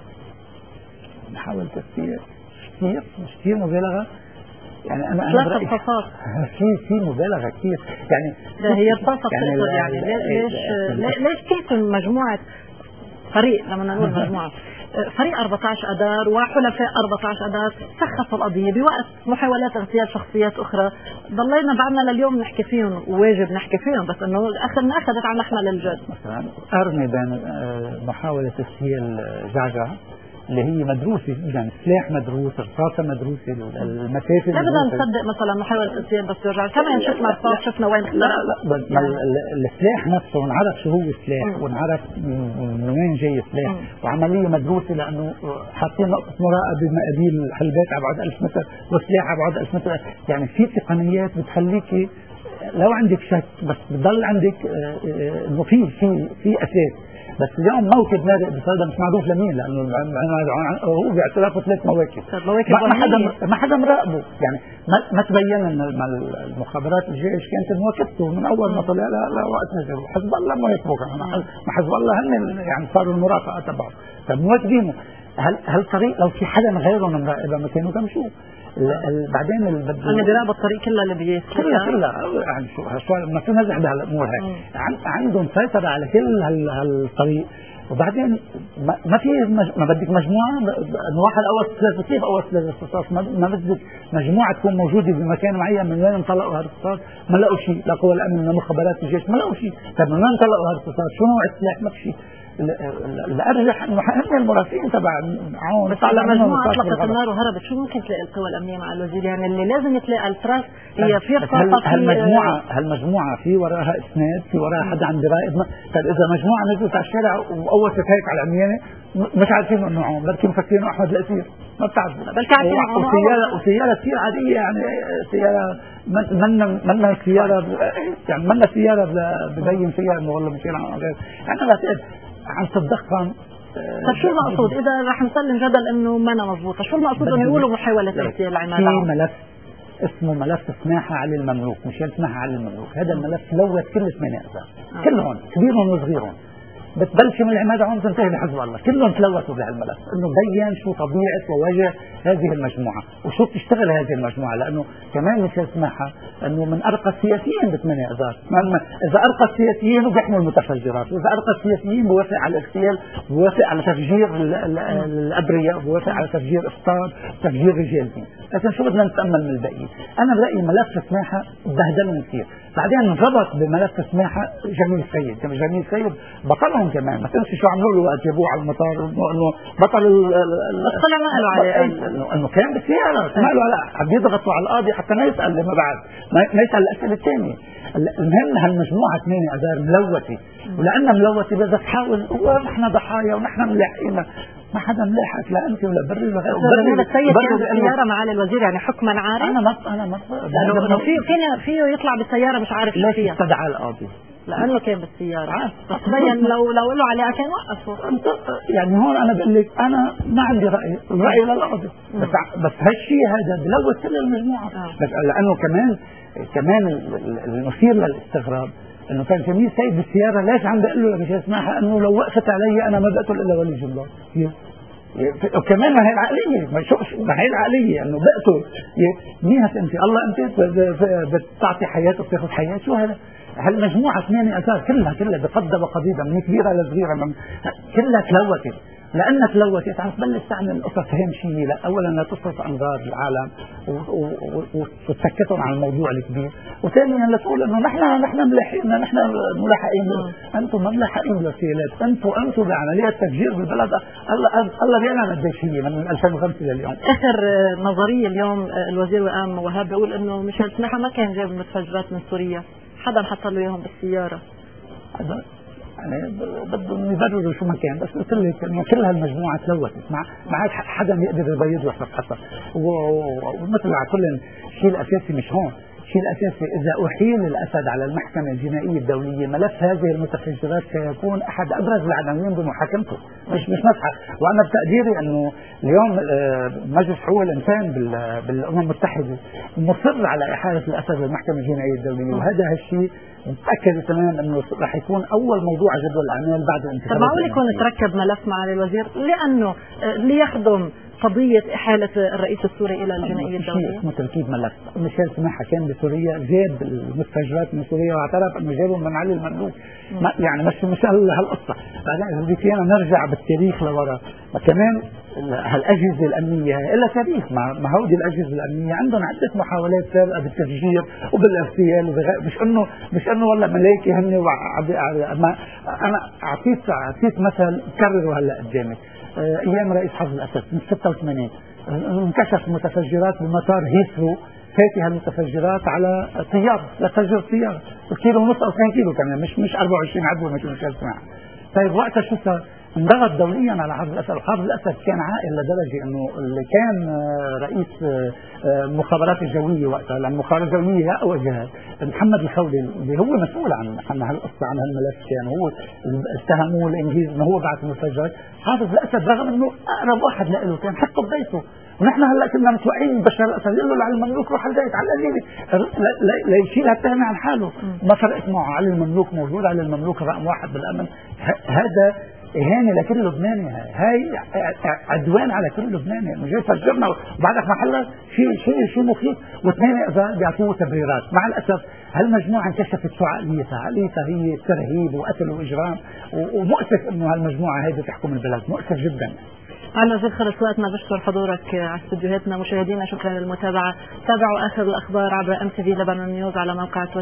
محاوله اغتيال كثير مش كثير مبالغه. يعني انا ثلاث رصاصات في في مبالغه كثير. يعني لا هي رصاصه يعني, يعني ليش ليش ليش كيف مجموعه فريق لما نقول مجموعه فريق أربعة عشر اذار وحلفاء أربعة عشر اذار سخفوا القضيه بوقت محاولات اغتيال شخصيات اخرى ضلينا بعدنا لليوم نحكي فيهم وواجب نحكي فيهم، بس انه اخذنا اخذت عنا احنا للجد. مثلا ارمي بين محاوله اغتيال جعجع اللي هي مدروسه، يعني سلاح مدروس، رصاصه مدروسه، المسافه لا بدنا نصدق مثلا محاوله اغتيال بس يرجع كمان شفنا رصاص شفنا وين لا لا يعني السلاح نفسه ونعرف شو هو السلاح ونعرف من وين جاي السلاح، وعمليه مدروسه لانه حاطين نقطه مراقبه بمقابيل حلبات على بعد ألف متر وسلاح على بعد ألف متر. يعني في تقنيات بتخليكي لو عندك شك بس بضل عندك انه في في في اساس. بس اليوم موكب نادق بصيدا مش معروف لمين، لانه هو باعترافه ثلاث مواكب ما حدا ما حدا مراقبه. يعني ما, ما تبين ان المخابرات الجيش كانت مواكبته من اول ما طلع لوقت نزل. حزب الله ما يسبقه، ما حزب الله هن يعني صاروا المرافقه تبعه، طيب مواكبينه. هل هل طريق لو في حدا غيرهم مراقبه ما كانوا كمشوا. بعدين أنا بيراقبوا الطريق كلها اللي كلها كلها يعني شو شو ما في نزع بهالامور هاي عندهم سيطره على كل هالطريق. وبعدين ما في ما بدك مجموعه انه واحد اول ثلاث كيف اول ثلاث قصص ما بدك مجموعه تكون موجوده بمكان معين. من وين انطلقوا هذا القصص؟ ما لقوا شيء، لا قوى الامن ولا مخابرات الجيش ما لقوا شيء. طيب من وين انطلقوا هذا القصص؟ شو نوع السلاح؟ ما في شيء. الارجح انه هم المرافقين تبع عون. بس على مجموعه اطلقت النار وهربت، شو ممكن تلاقي القوى الامنيه مع الوزير؟ يعني اللي لازم تلاقي التراس هي في خطه. هالمجموعه هالمجموعه في وراها اسناد، في وراها حدا عم بيراقب. طيب اذا مجموعه نزلت على الشارع واول شيء هيك على العميانه مش عارفين انه عون، بركي مفكرين احمد الاسير ما بتعرفوا. بلكي عارفين وسياره وسياره كثير عاديه، يعني سياره من من سياره يعني من سياره ببين فيها انه والله مشينا يعني لا تقدر عم تتضخم. طيب شو المقصود اذا رح نسلم جدل انه ما أنا مضبوطه؟ شو المقصود انه يقولوا محاوله اغتيال عماد عون؟ في ملف اسمه ملف سماحه علي المملوك، مشان سماحه علي المملوك. هذا الملف لوث كل ثمانية اذار آه. كلهم كبيرهم وصغيرهم، بتبلش من عماد عون تنتهي بحزب الله، كلهم تلوثوا بهالملف. انه بين شو طبيعه ووجه هذه المجموعه وشو بتشتغل هذه المجموعه، لانه كمان مش سماحه انه من ارقى السياسيين بثمانية اذار. اذا ارقى السياسيين بيحموا المتفجرات، واذا ارقى السياسيين بوافق على الاغتيال، بوافق على تفجير الابرياء، بوافق على تفجير افطار، تفجير رجال دين. لكن شو بدنا نتامل من الباقي؟ انا برايي ملف سماحه بهدلهم كثير. بعدين انربط بملف سماحه جميل السيد، كما جميل السيد بطلهم كمان. ما تنسي شو عملوا له وقت جابوه على المطار، انه بطل بس طلع ما قالوا عليه انه كان بالسياره، ما قالوا لا عم يضغطوا على القاضي حتى ما يسال لما بعد ما يسال الاسئله الثانيه. المهم هالمجموعه ثمانية اذار ملوثه، ولانها ملوثه بدها تحاول ونحن ضحايا ونحن ملاحقين. ما حدا ملاحق لا انت ولا بري ولا غيره. هذا السيد كان بالسياره معالي الوزير يعني حكما عارف. انا ما انا ما انه في فينا فيه يطلع بالسياره مش عارف ليش فيها. استدعى القاضي لانه كان بالسياره بس بين لو لو قالوا عليها كان وقفوا. انت يعني هون انا بقول لك انا ما عندي راي، الراي للقاضي. بس بس هالشيء هذا بلوث كل المجموعه. بس لانه كمان كمان المثير للاستغراب انه كان جميل سيد بالسياره. ليش عم بقول له مش اسمعها انه لو وقفت علي انا ما بقتل الا ولي الله. وكمان ما هي العقليه، ما شوفش ما هي العقليه انه بقتل ميهت انت الله انت بتعطي حياه وبتاخذ حياه. شو هذا؟ هالمجموعه ثمانية اذار كلها كلها بقدة وقضيبه من كبيره لصغيره من كلها تلوثت. لأنها تلوثت عم تبلش تعمل قصص هامشية. لا أولا لا تصرف أنظار العالم وتسكتهم عن الموضوع الكبير، وثانيا لا تقول إنه نحن نحن ملاحقين نحن ملاحقين. أنتم ما ملاحقين بالسيالات، أنتم أنتم بعملية تفجير بالبلد. الله الله بيعلم قديش هي من ألفين وخمسة لليوم. آخر نظرية اليوم الوزير وئام وهاب بيقول إنه مشان سماحة ما كان جايب متفجرات من سوريا، حدا حط له إياهم بالسيارة. يعني بدهم يبرروا شو ما كان. بس قلت لك انه كل هالمجموعه تلوثت، ما ما عاد حدا يقدر يبيض ويحط حتى. ومثل على كل شيء الاساسي مش هون، الشيء الاساسي اذا احيل الاسد على المحكمه الجنائيه الدوليه ملف هذه المتفجرات سيكون احد ابرز العناوين بمحاكمته، مش مش مسحه. وانا بتقديري انه اليوم مجلس حقوق الانسان بالامم المتحده مصر على احاله الاسد للمحكمه الجنائيه الدوليه، وهذا هالشيء متأكد تماما انه رح يكون اول موضوع جدول الاعمال بعد الانتخابات. طب معقول يكون تركب ملف معالي الوزير لانه ليخدم قضيه احاله الرئيس السوري الى الجنائيه الدوليه؟ شيء اسمه تركيب ملف. ميشيل سماحه كان بسوريا جاب المتفجرات من سوريا واعترف انه جابهم من علي المملوك. يعني مش مش هالقصه. بعدين اذا فينا نرجع بالتاريخ لورا، كمان هالاجهزه الامنيه لها تاريخ. ما هودي الاجهزه الامنيه عندهم عده محاولات سابقه بالتفجير وبالاغتيال وبغير. مش انه مش انه والله ملايكه هن وعب... ما انا اعطيت اعطيت مثل كرره هلا قدامك. ايام رئيس حزب الاسد من ستة وثمانين انكشف متفجرات بمطار هيثرو، فاتها المتفجرات على طياره لتفجير طياره كيلو ونص او اثنين كيلو كمان، مش مش أربعة وعشرين عدوى مثل ما كان سمعها. طيب وقتها شو صار؟ انضغط دوليا على حافظ الاسد. حافظ الاسد كان عاقل لدرجه انه اللي كان رئيس المخابرات الجويه وقتها، لان المخابرات الجويه هي اقوى جهاز، محمد الخولي اللي هو مسؤول عن عن هالقصه عن هالملف، كان هو اتهموه الانجليز انه هو بعث المتفجرات. حافظ الاسد رغم انه اقرب واحد له كان حطه ببيته، ونحن هلا كنا متوقعين بشار الاسد يقول له على المملوك روح البيت على القليله ليشيل هالتهمه عن حاله. ما فرقت معه، علي المملوك موجود، علي المملوك رقم واحد بالامن. هذا اهانه لكل لبناني، هاي عدوان على كل لبناني، انه جاي فجرنا وبعدك محلها شيء شيء شيء مخيف، واثنين اذا بيعطوه تبريرات. مع الاسف هالمجموعه انكشفت شو عقليتها، عقليتها هي ترهيب وقتل واجرام، ومؤسف انه هالمجموعه هيدي تحكم البلد، مؤسف جدا. أنا جد خلص وقتنا، بشكر حضورك على استديوهاتنا. مشاهدينا شكرا للمتابعة، تابعوا آخر الأخبار عبر أم تي في لبنان نيوز على موقع